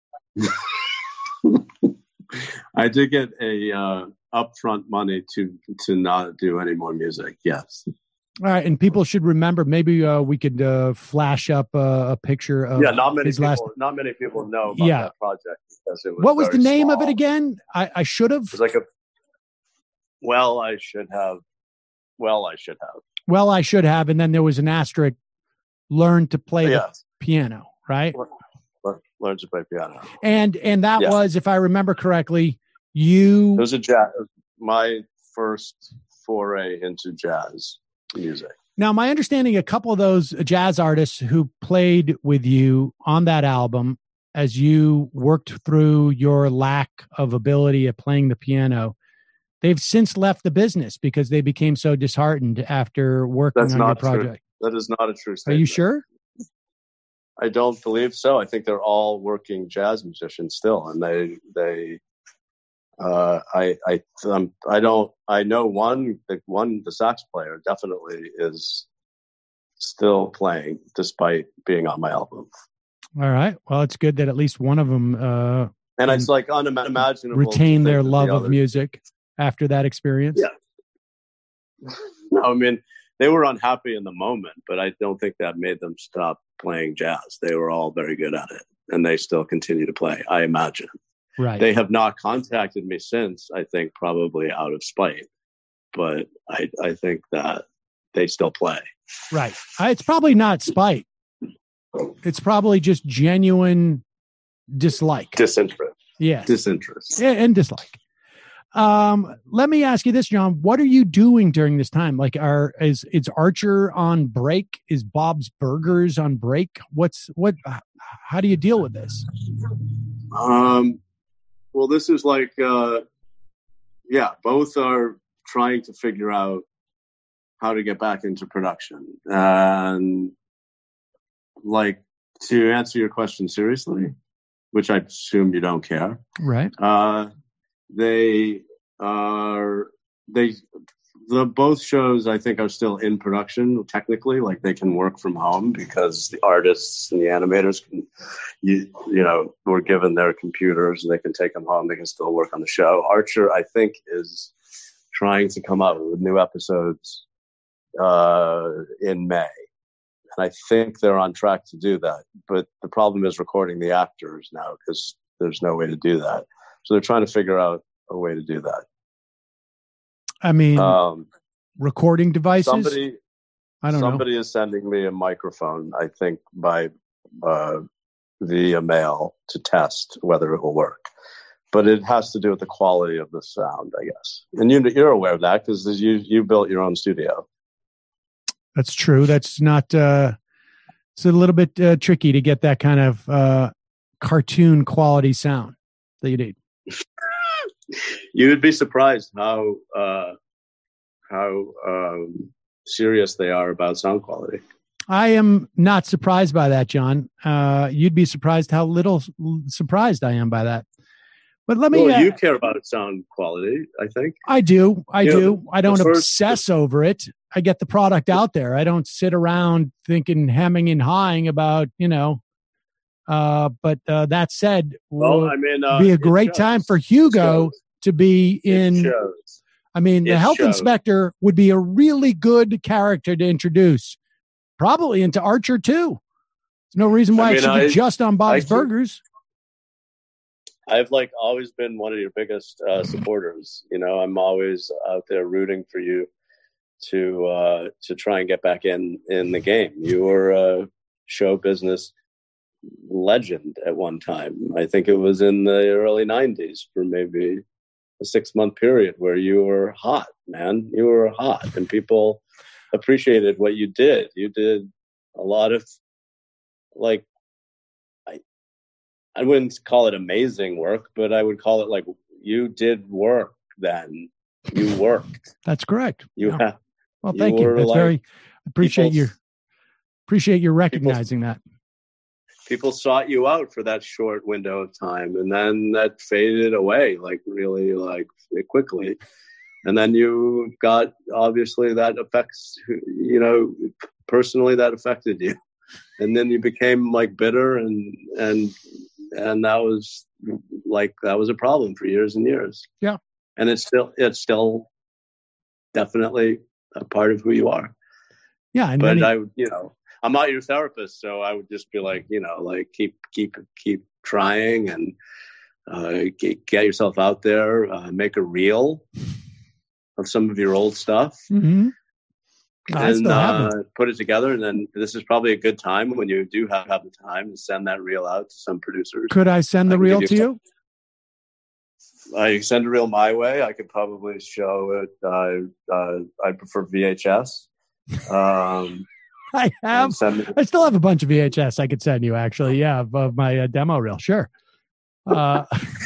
I did get a uh, upfront money to to not do any more music. Yes.
All right, and people should remember. Maybe uh, we could uh, flash up uh, a picture of
yeah. Not many
his
people.
last...
Not many people know about
yeah.
that project because it was.
What was the name
small.
of it again? I, I should have.
It was like a. Well, I should have. Well, I should have.
Well, I should have, and then there was an asterisk. Learn to play
yes.
the piano, right?
Learn, learn to play piano.
And and that
yeah.
was, if I remember correctly, you.
It was a jazz. My first foray into jazz music.
Now, my understanding, a couple of those jazz artists who played with you on that album, as you worked through your lack of ability at playing the piano, they've since left the business because they became so disheartened after working
That's
on
not
your project.
True. That is not a true statement.
Are you sure?
I don't believe so. I think they're all working jazz musicians still, and they they. Uh, I I um, I don't. I know one. The one the sax player definitely is still playing despite being on my album.
All right. Well, it's good that at least one of them. Uh,
and it's like unimaginable.
Retain their love the of music after that experience.
Yeah. No, I mean they were unhappy in the moment, but I don't think that made them stop playing jazz. They were all very good at it, and they still continue to play. I imagine.
Right.
They have not contacted me since, I think probably out of spite, but I, I think that they still play.
Right. It's probably not spite. It's probably just genuine dislike.
Disinterest.
Yes.
Disinterest.
Yeah, and dislike. Um, let me ask you this, John. What are you doing during this time? Like, are is is Archer on break? Is Bob's Burgers on break? What's what? How do you deal with this?
Um. Well, this is like, uh, yeah, both are trying to figure out how to get back into production. And like, to answer your question seriously, which I assume you don't care.
Right.
Uh, they are, they, the both shows I think are still in production technically, like they can work from home because the artists and the animators can, you you know, were given their computers and they can take them home. They can still work on the show. Archer, I think, is trying to come out with new episodes uh, in May. And I think they're on track to do that. But the problem is recording the actors now because there's no way to do that. So they're trying to figure out a way to do that.
I mean,
um,
recording devices?
Somebody,
I don't
somebody
know.
is sending me a microphone, I think, by uh, via mail to test whether it will work. But it has to do with the quality of the sound, I guess. And you, you're aware of that because you you built your own studio.
That's true. That's not. Uh, it's a little bit uh, tricky to get that kind of uh, cartoon quality sound that you need.
You would be surprised how uh, how um, serious they are about sound quality.
I am not surprised by that, John. Uh, you'd be surprised how little surprised I am by that. But let me.
Well,
uh,
you care about sound quality, I think.
I do. I
You
do.
know,
I don't
the first-
obsess over it. I get the product out there. I don't sit around thinking, hemming and hawing about, you know. Uh, but uh, that said,
Well,
will
I mean, uh,
be a
it
great
shows.
time for Hugo
Shows.
to be in.
shows.
I mean, the
It
health
shows.
inspector would be a really good character to introduce, probably into Archer too. There's no reason why
I
it
mean,
should
I-
be just on Bob's
I do-
Burgers.
I've like always been one of your biggest uh, supporters. You know, I'm always out there rooting for you to uh, to try and get back in in the game. You were a show business legend at one time. I think it was in the early nineties for maybe a six month period where you were hot, man. You were hot, and people appreciated what you did. You did a lot of like. I wouldn't call it amazing work, but I would call it like you did work then. You worked.
That's correct.
You
Yeah.
have.
Well,
you
thank you.
were
That's
like
very appreciate
people-
your appreciate your recognizing that.
People sought you out for that short window of time, and then that faded away like really like quickly. And then you got, obviously that affects, you know, personally that affected you. And then you became like bitter and, and, and that was like, that was a problem for years and years.
Yeah.
And it's still, it's still definitely a part of who you are.
Yeah. And
But
many,
I, you know, I'm not your therapist, so I would just be like, you know, like keep, keep, keep trying and uh, get, get yourself out there, uh, make a reel of some of your old stuff.
Mhm. I
And
still have
uh, put it together, and then this is probably a good time when you do have, have the time to send that reel out to some producers.
Could I send the
I can
reel
give
to
you
you?
I send a reel my way. I could probably show it. Uh, uh, I prefer V H S. Um,
I have.
and send it-
I still have a bunch of V H S I could send you. Actually, yeah, of, of my uh, demo reel. Sure. Uh,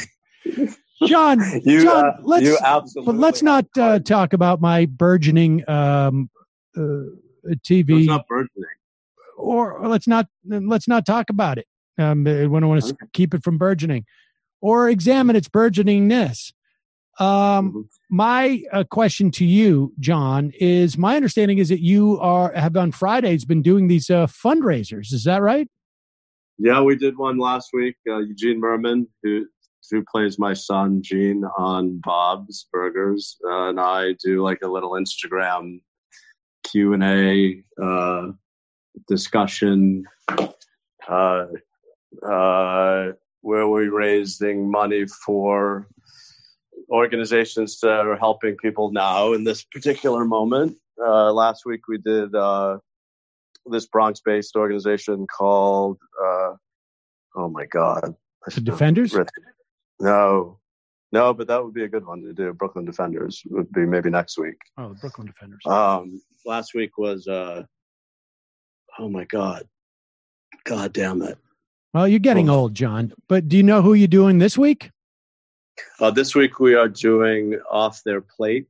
John,
You,
John,
uh,
let's
you absolutely
but let's not uh, talk about my burgeoning um, uh, T V.
It's not burgeoning.
or, or let's not let's not talk about it. Um, I want to
Okay.
keep it from burgeoning, or examine its burgeoningness. Um,
Mhm.
my uh, question to you, John, is my understanding is that you are have on Fridays been doing these uh, fundraisers. Is that right?
Yeah, we did one last week. Uh, Eugene Merman, who who plays my son Gene on Bob's Burgers, uh, and I do like a little Instagram Q and A uh, discussion uh, uh, where we're raising money for organizations that are helping people now in this particular moment. Uh, last week we did uh, this Bronx-based organization called, uh, oh my God.
The Defenders?
No, no, but that would be a good one to do. Brooklyn Defenders would be maybe next week.
Oh, the Brooklyn Defenders.
Um, last week was, uh, oh my God. God damn it.
Well, you're getting
Oh.
old, John. But do you know who you're doing this week?
Uh, this week we are doing Off Their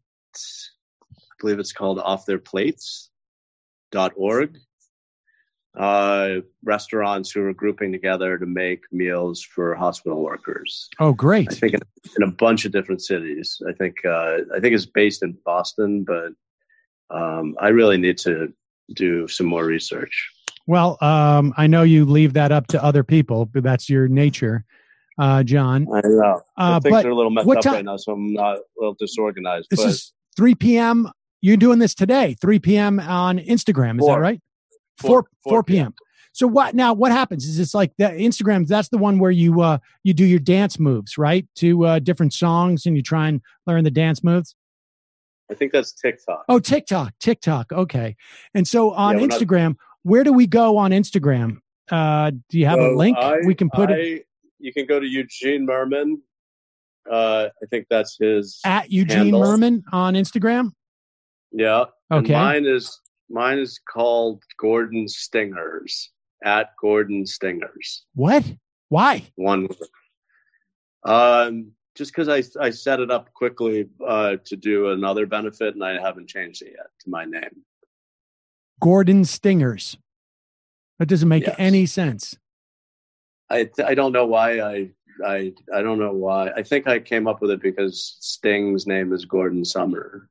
Plates. I believe it's called off their plates dot org. uh, restaurants who are grouping together to make meals for hospital workers.
Oh, great!
I think in, in a bunch of different cities. I think uh, I think it's based in Boston, but um, I really need to do some more research.
Well, um, I know you leave that up to other people, but that's your nature, uh, John.
I know.
Uh,
Things
but
are a little messed
what
up
ti-
right now, so I'm not a little disorganized.
This
but
is three p.m. You're doing this today, three p.m. on Instagram. Is
Four.
that right?
Four-
four, four p.m. So what now? What happens is it's like the Instagram. That's the one where you uh, you do your dance moves, right? To uh, different songs, and you try and learn the dance moves.
I think that's TikTok.
Oh, TikTok, TikTok. Okay. And so on
Yeah, we're not-
Instagram, where do we go on Instagram? Uh, do you have a
So
link
I-
we can put
I,
it
You can go to Eugene Merman. Uh, I think that's his
at Eugene
handle.
Merman on Instagram?
Yeah. And
Okay.
mine is mine is called Gordon Stingers at Gordon Stingers.
What? Why?
One. Um, just because I I set it up quickly uh, to do another benefit, and I haven't changed it yet to my name.
Gordon Stingers. That doesn't make
Yes.
any sense.
I I don't know why I I I don't know why. I think I came up with it because Sting's name is Gordon Summer.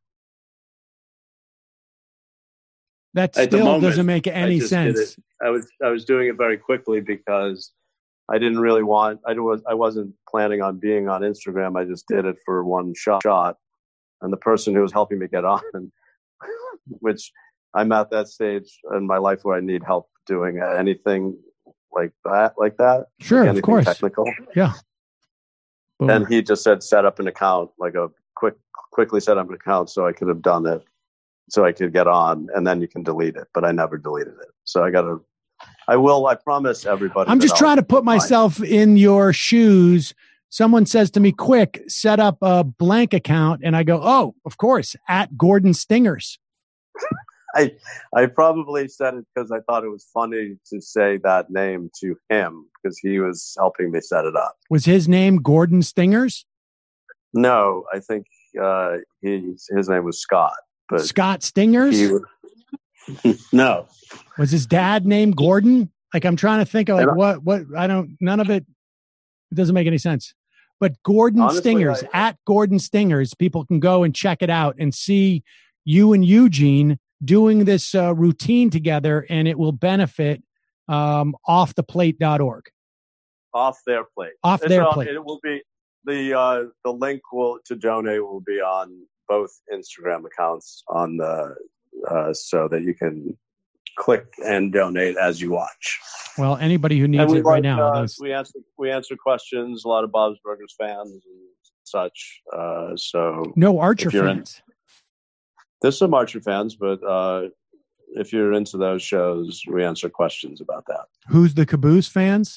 That
At the
still
moment,
doesn't make
I
any
just did
sense.
it. I was I was doing it very quickly because I didn't really want. I was I wasn't planning on being on Instagram. I just did it for one shot, and the person who was helping me get on, which I'm at that stage in my life where I need help doing anything like that, like that.
Sure,
like
of
anything
course.
technical.
Yeah. Boom.
And he just said set up an account, like a quick, quickly set up an account, so I could have done it, so I could get on, and then you can delete it. But I never deleted it, so I got to. I will. I promise everybody.
I'm
that
just
I'll
trying to put
find it.
myself in your shoes. Someone says to me, quick, set up a blank account. And I go, oh, of course, at Gordon Stingers.
I I probably said it because I thought it was funny to say that name to him because he was helping me set it up.
Was his name Gordon Stingers?
No, I think uh, he his name was Scott. But
Scott Stingers?
he was- no,
Was his dad named Gordon? Like, I'm trying to think of like
I don't-
what, what, I don't, none of it, it doesn't make any sense. But Gordon
Honestly,
Stingers,
I-
at Gordon Stingers, people can go and check it out and see you and Eugene doing this uh, routine together, and it will benefit um, off the plate dot org.
off their plate.
Off
It's
their
on-
plate.
It will be the uh, the link will to donate will be on both Instagram accounts on the uh, so that you can click and donate as you watch.
Well, anybody who needs
And we
it right
like,
now.
uh,
those-
we answer we answer questions. A lot of Bob's Burgers fans and such. Uh, so
no Archer
if you're in-
fans.
there's some Archer fans, but uh, if you're into those shows, we answer questions about that.
Who's the Caboose fans?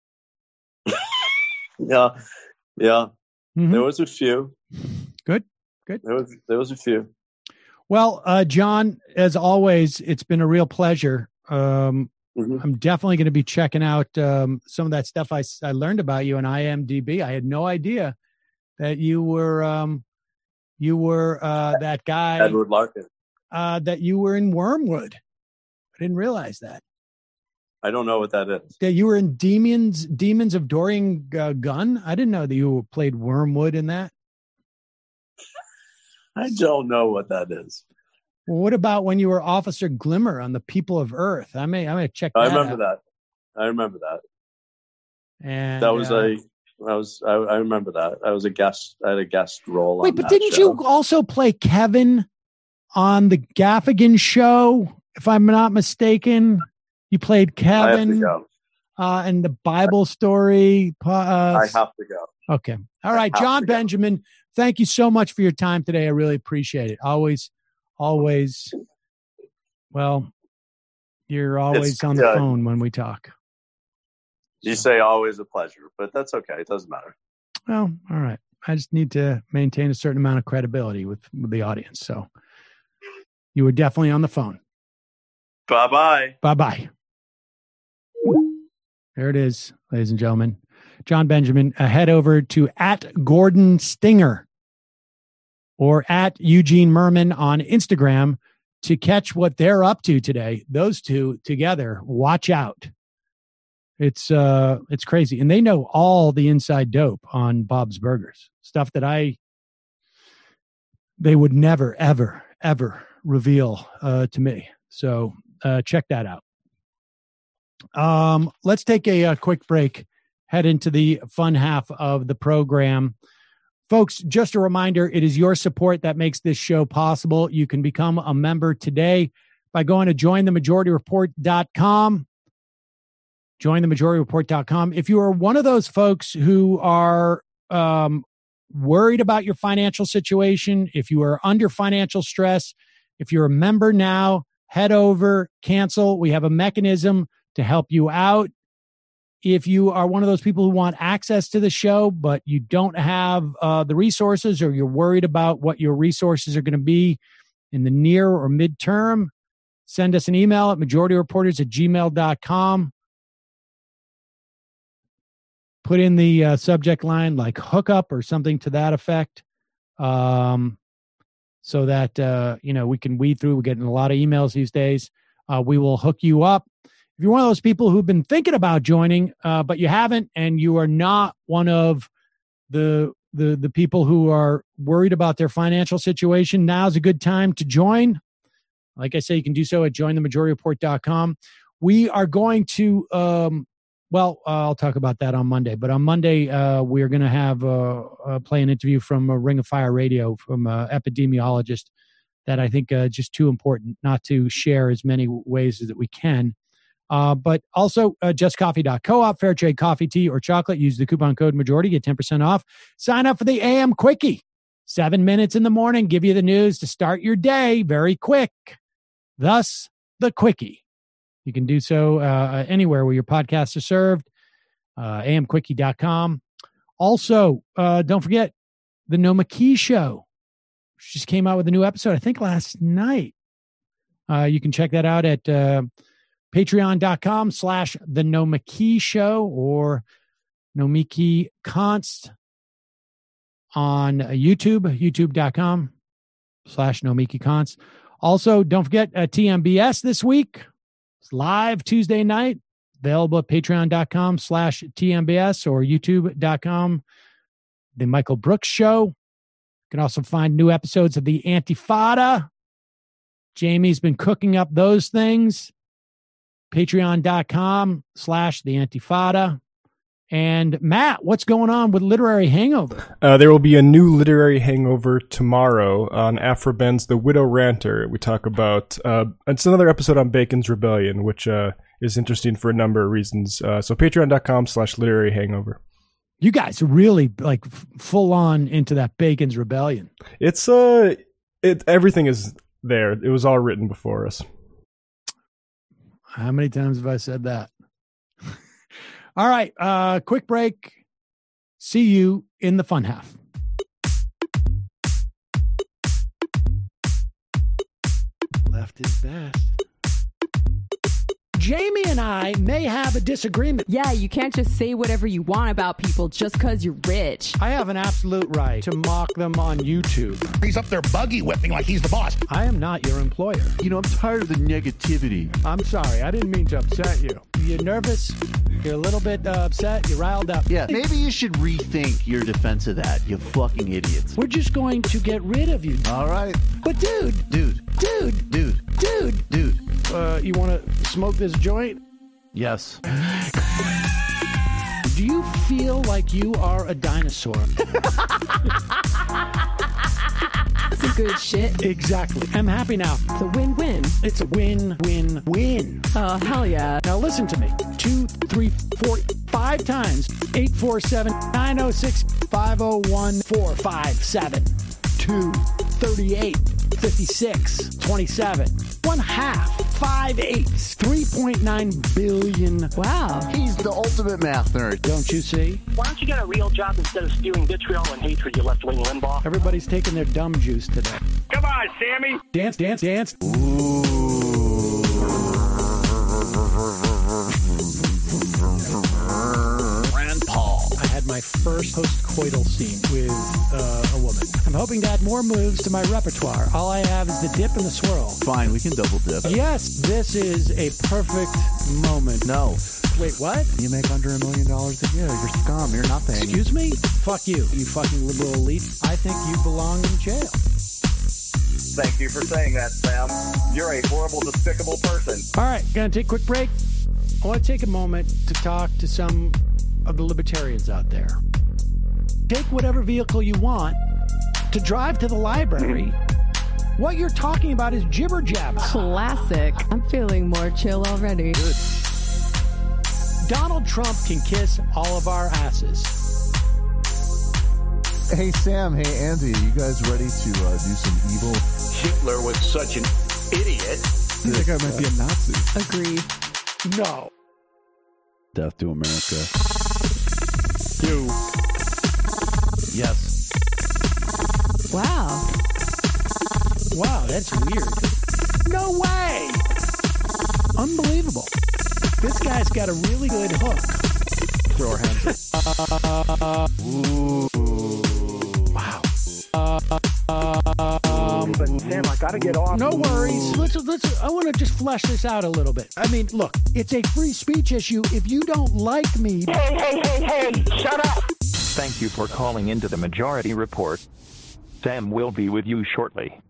Yeah, yeah.
Mhm.
There was a few.
Good, good.
There was there was a few.
Well, uh, John, as always, it's been a real pleasure. Um,
Mhm.
I'm definitely going to be checking out um, some of that stuff I, s- I learned about you on I M D B. I had no idea that you were um, you were uh, that guy
Edward Larkin.
uh, that you were in Wormwood. I didn't realize that
I don't know what that is.
that you were in Demons Demons of Dorian uh, Gun. I didn't know that you played Wormwood in that.
I don't know what that is.
Well, what about when you were Officer Glimmer on the People of Earth? I may I may check that
I remember
out.
that. I remember that.
And
That was
uh,
a. I was. I, I remember that. I was a guest. I had a guest role.
Wait,
on
but
that
didn't
show.
you also play Kevin on the Gaffigan show? If I'm not mistaken, you played
I have to
Kevin
go.
uh, and the Bible story. po- Uh,
I have to go.
okay. All right,
have
John
to go.
Benjamin, thank you so much for your time today. I really appreciate it. Always, always, well, you're always
It's
on the
good.
phone when we talk.
You say always a pleasure, but that's okay. It doesn't matter.
Well, all right. I just need to maintain a certain amount of credibility with, with the audience. So you were definitely on the phone.
Bye bye.
Bye bye. There it is, ladies and gentlemen. John Benjamin, uh, head over to at Gordon Stinger or at Eugene Merman on Instagram to catch what they're up to today, those two together, watch out. It's uh, it's crazy. And they know all the inside dope on Bob's Burgers, stuff that I, they would never, ever, ever reveal uh, to me. So uh, check that out. Um, let's take a, a quick break, head into the fun half of the program. Folks, just a reminder, it is your support that makes this show possible. You can become a member today by going to join the majority report dot com. join the majority report dot com. If you are one of those folks who are um, worried about your financial situation, if you are under financial stress, if you're a member now, head over, cancel. We have a mechanism to help you out. If you are one of those people who want access to the show, but you don't have uh, the resources, or you're worried about what your resources are going to be in the near or midterm, send us an email at majority reporters at gmail dot com. Put in the uh, subject line like hookup or something to that effect, um, so that uh, you know we can weed through. We're getting a lot of emails these days. Uh, we will hook you up. If you're one of those people who've been thinking about joining, uh, but you haven't, and you are not one of the, the the people who are worried about their financial situation, now's a good time to join. Like I say, you can do so at join the majority report dot com. We are going to, um, well, uh, I'll talk about that on Monday. But on Monday, uh, we're going to have uh, uh, play an interview from uh, Ring of Fire Radio from an epidemiologist that I think uh, just too important not to share as many ways as that we can. Uh, but also uh, just coffee dot coop, fair trade coffee, tea, or chocolate. Use the coupon code majority, get ten percent off. Sign up for the A M Quickie. Seven minutes in the morning, give you the news to start your day very quick. Thus, the Quickie. You can do so uh, anywhere where your podcasts are served, uh, A M quickie dot com. Also, uh, don't forget the No McKee Show. She just came out with a new episode, I think last night. Uh, you can check that out at... Uh, Patreon.com slash the Nomiki Show or Nomiki Const on YouTube, YouTube.com slash Nomiki Const. Also, don't forget uh, T M B S this week. It's live Tuesday night, available at Patreon.com slash TMBS or YouTube.com. The Michael Brooks Show. You can also find new episodes of the Antifada. Jamie's been cooking up those things. Patreon.com slash the Antifada. And Matt, what's going on with Literary Hangover?
Uh, there will be a new Literary Hangover tomorrow on Afroben's The Widow Ranter. We talk about, uh, it's another episode on Bacon's Rebellion, which uh, is interesting for a number of reasons. Uh, so patreon.com slash literary hangover.
You guys are really like f- full on into that Bacon's Rebellion.
It's, uh, it, everything is there. It was all written before us.
How many times have I said that? All right, uh, quick break. See you in the fun half. Left is best. Jamie and I may have a disagreement.
Yeah, you can't just say whatever you want about people just because you're rich.
I have an absolute right to mock them on YouTube.
He's up there buggy whipping like he's the boss.
I am not your employer.
You know, I'm tired of the negativity.
I'm sorry. I didn't mean to upset you. You're nervous. You're a little bit uh, upset. You're riled up.
Yeah, maybe you should rethink your defense of that, you fucking idiots.
We're just going to get rid of you.
All right.
But dude.
Dude.
Dude.
Dude.
Dude.
Dude.
Uh, you want to smoke this joint?
Yes.
Do you feel like you are a dinosaur?
Some good shit.
Exactly. I'm happy now.
It's a win-win.
It's a win-win-win.
Oh, hell yeah.
Now listen to me. Two, three, four, five times. eight four seven, nine oh six, five oh one, four five seven, two, thirty-eight, fifty-six, twenty-seven. One half. Five eighths. three point nine billion.
Wow.
He's the ultimate math nerd.
Don't you see?
Why don't you get a real job instead of spewing vitriol and hatred, you left-wing Limbaugh?
Everybody's taking their dumb juice today.
Come on, Sammy.
Dance, dance, dance.
Ooh.
Rand Paul. I had my my first post-coital scene with uh, a woman. I'm hoping to add more moves to my repertoire. All I have is the dip and the swirl.
Fine, we can double dip.
Yes, this is a perfect moment.
No.
Wait, what?
You make under a million dollars a year. You're scum. You're nothing.
Excuse me? Fuck you, you fucking liberal elite. I think you belong in jail.
Thank you for saying that, Sam. You're a horrible, despicable person.
All right, gonna take a quick break. I want to take a moment to talk to some of the libertarians out there. Take whatever vehicle you want to drive to the library. What you're talking about is jibber jabber.
Classic. I'm feeling more chill already.
Good. Donald Trump can kiss all of our asses.
Hey, Sam. Hey, Andy. You guys ready to uh, do some evil?
Hitler was such an idiot.
I think I might be a Nazi.
Agree.
No.
Death to America.
You.
Yes.
Wow.
Wow, that's weird. No way! Unbelievable. This guy's got a really good hook.
Throw our hands up.
Ooh. Wow. Um,
but Sam, I gotta get off.
No worries. Let's let's. I want to just flesh this out a little bit. I mean, look, it's a free speech issue. If you don't like me,
Hey, hey, hey, hey! Shut up!
Thank you for calling into the Majority Report. Sam will be with you shortly.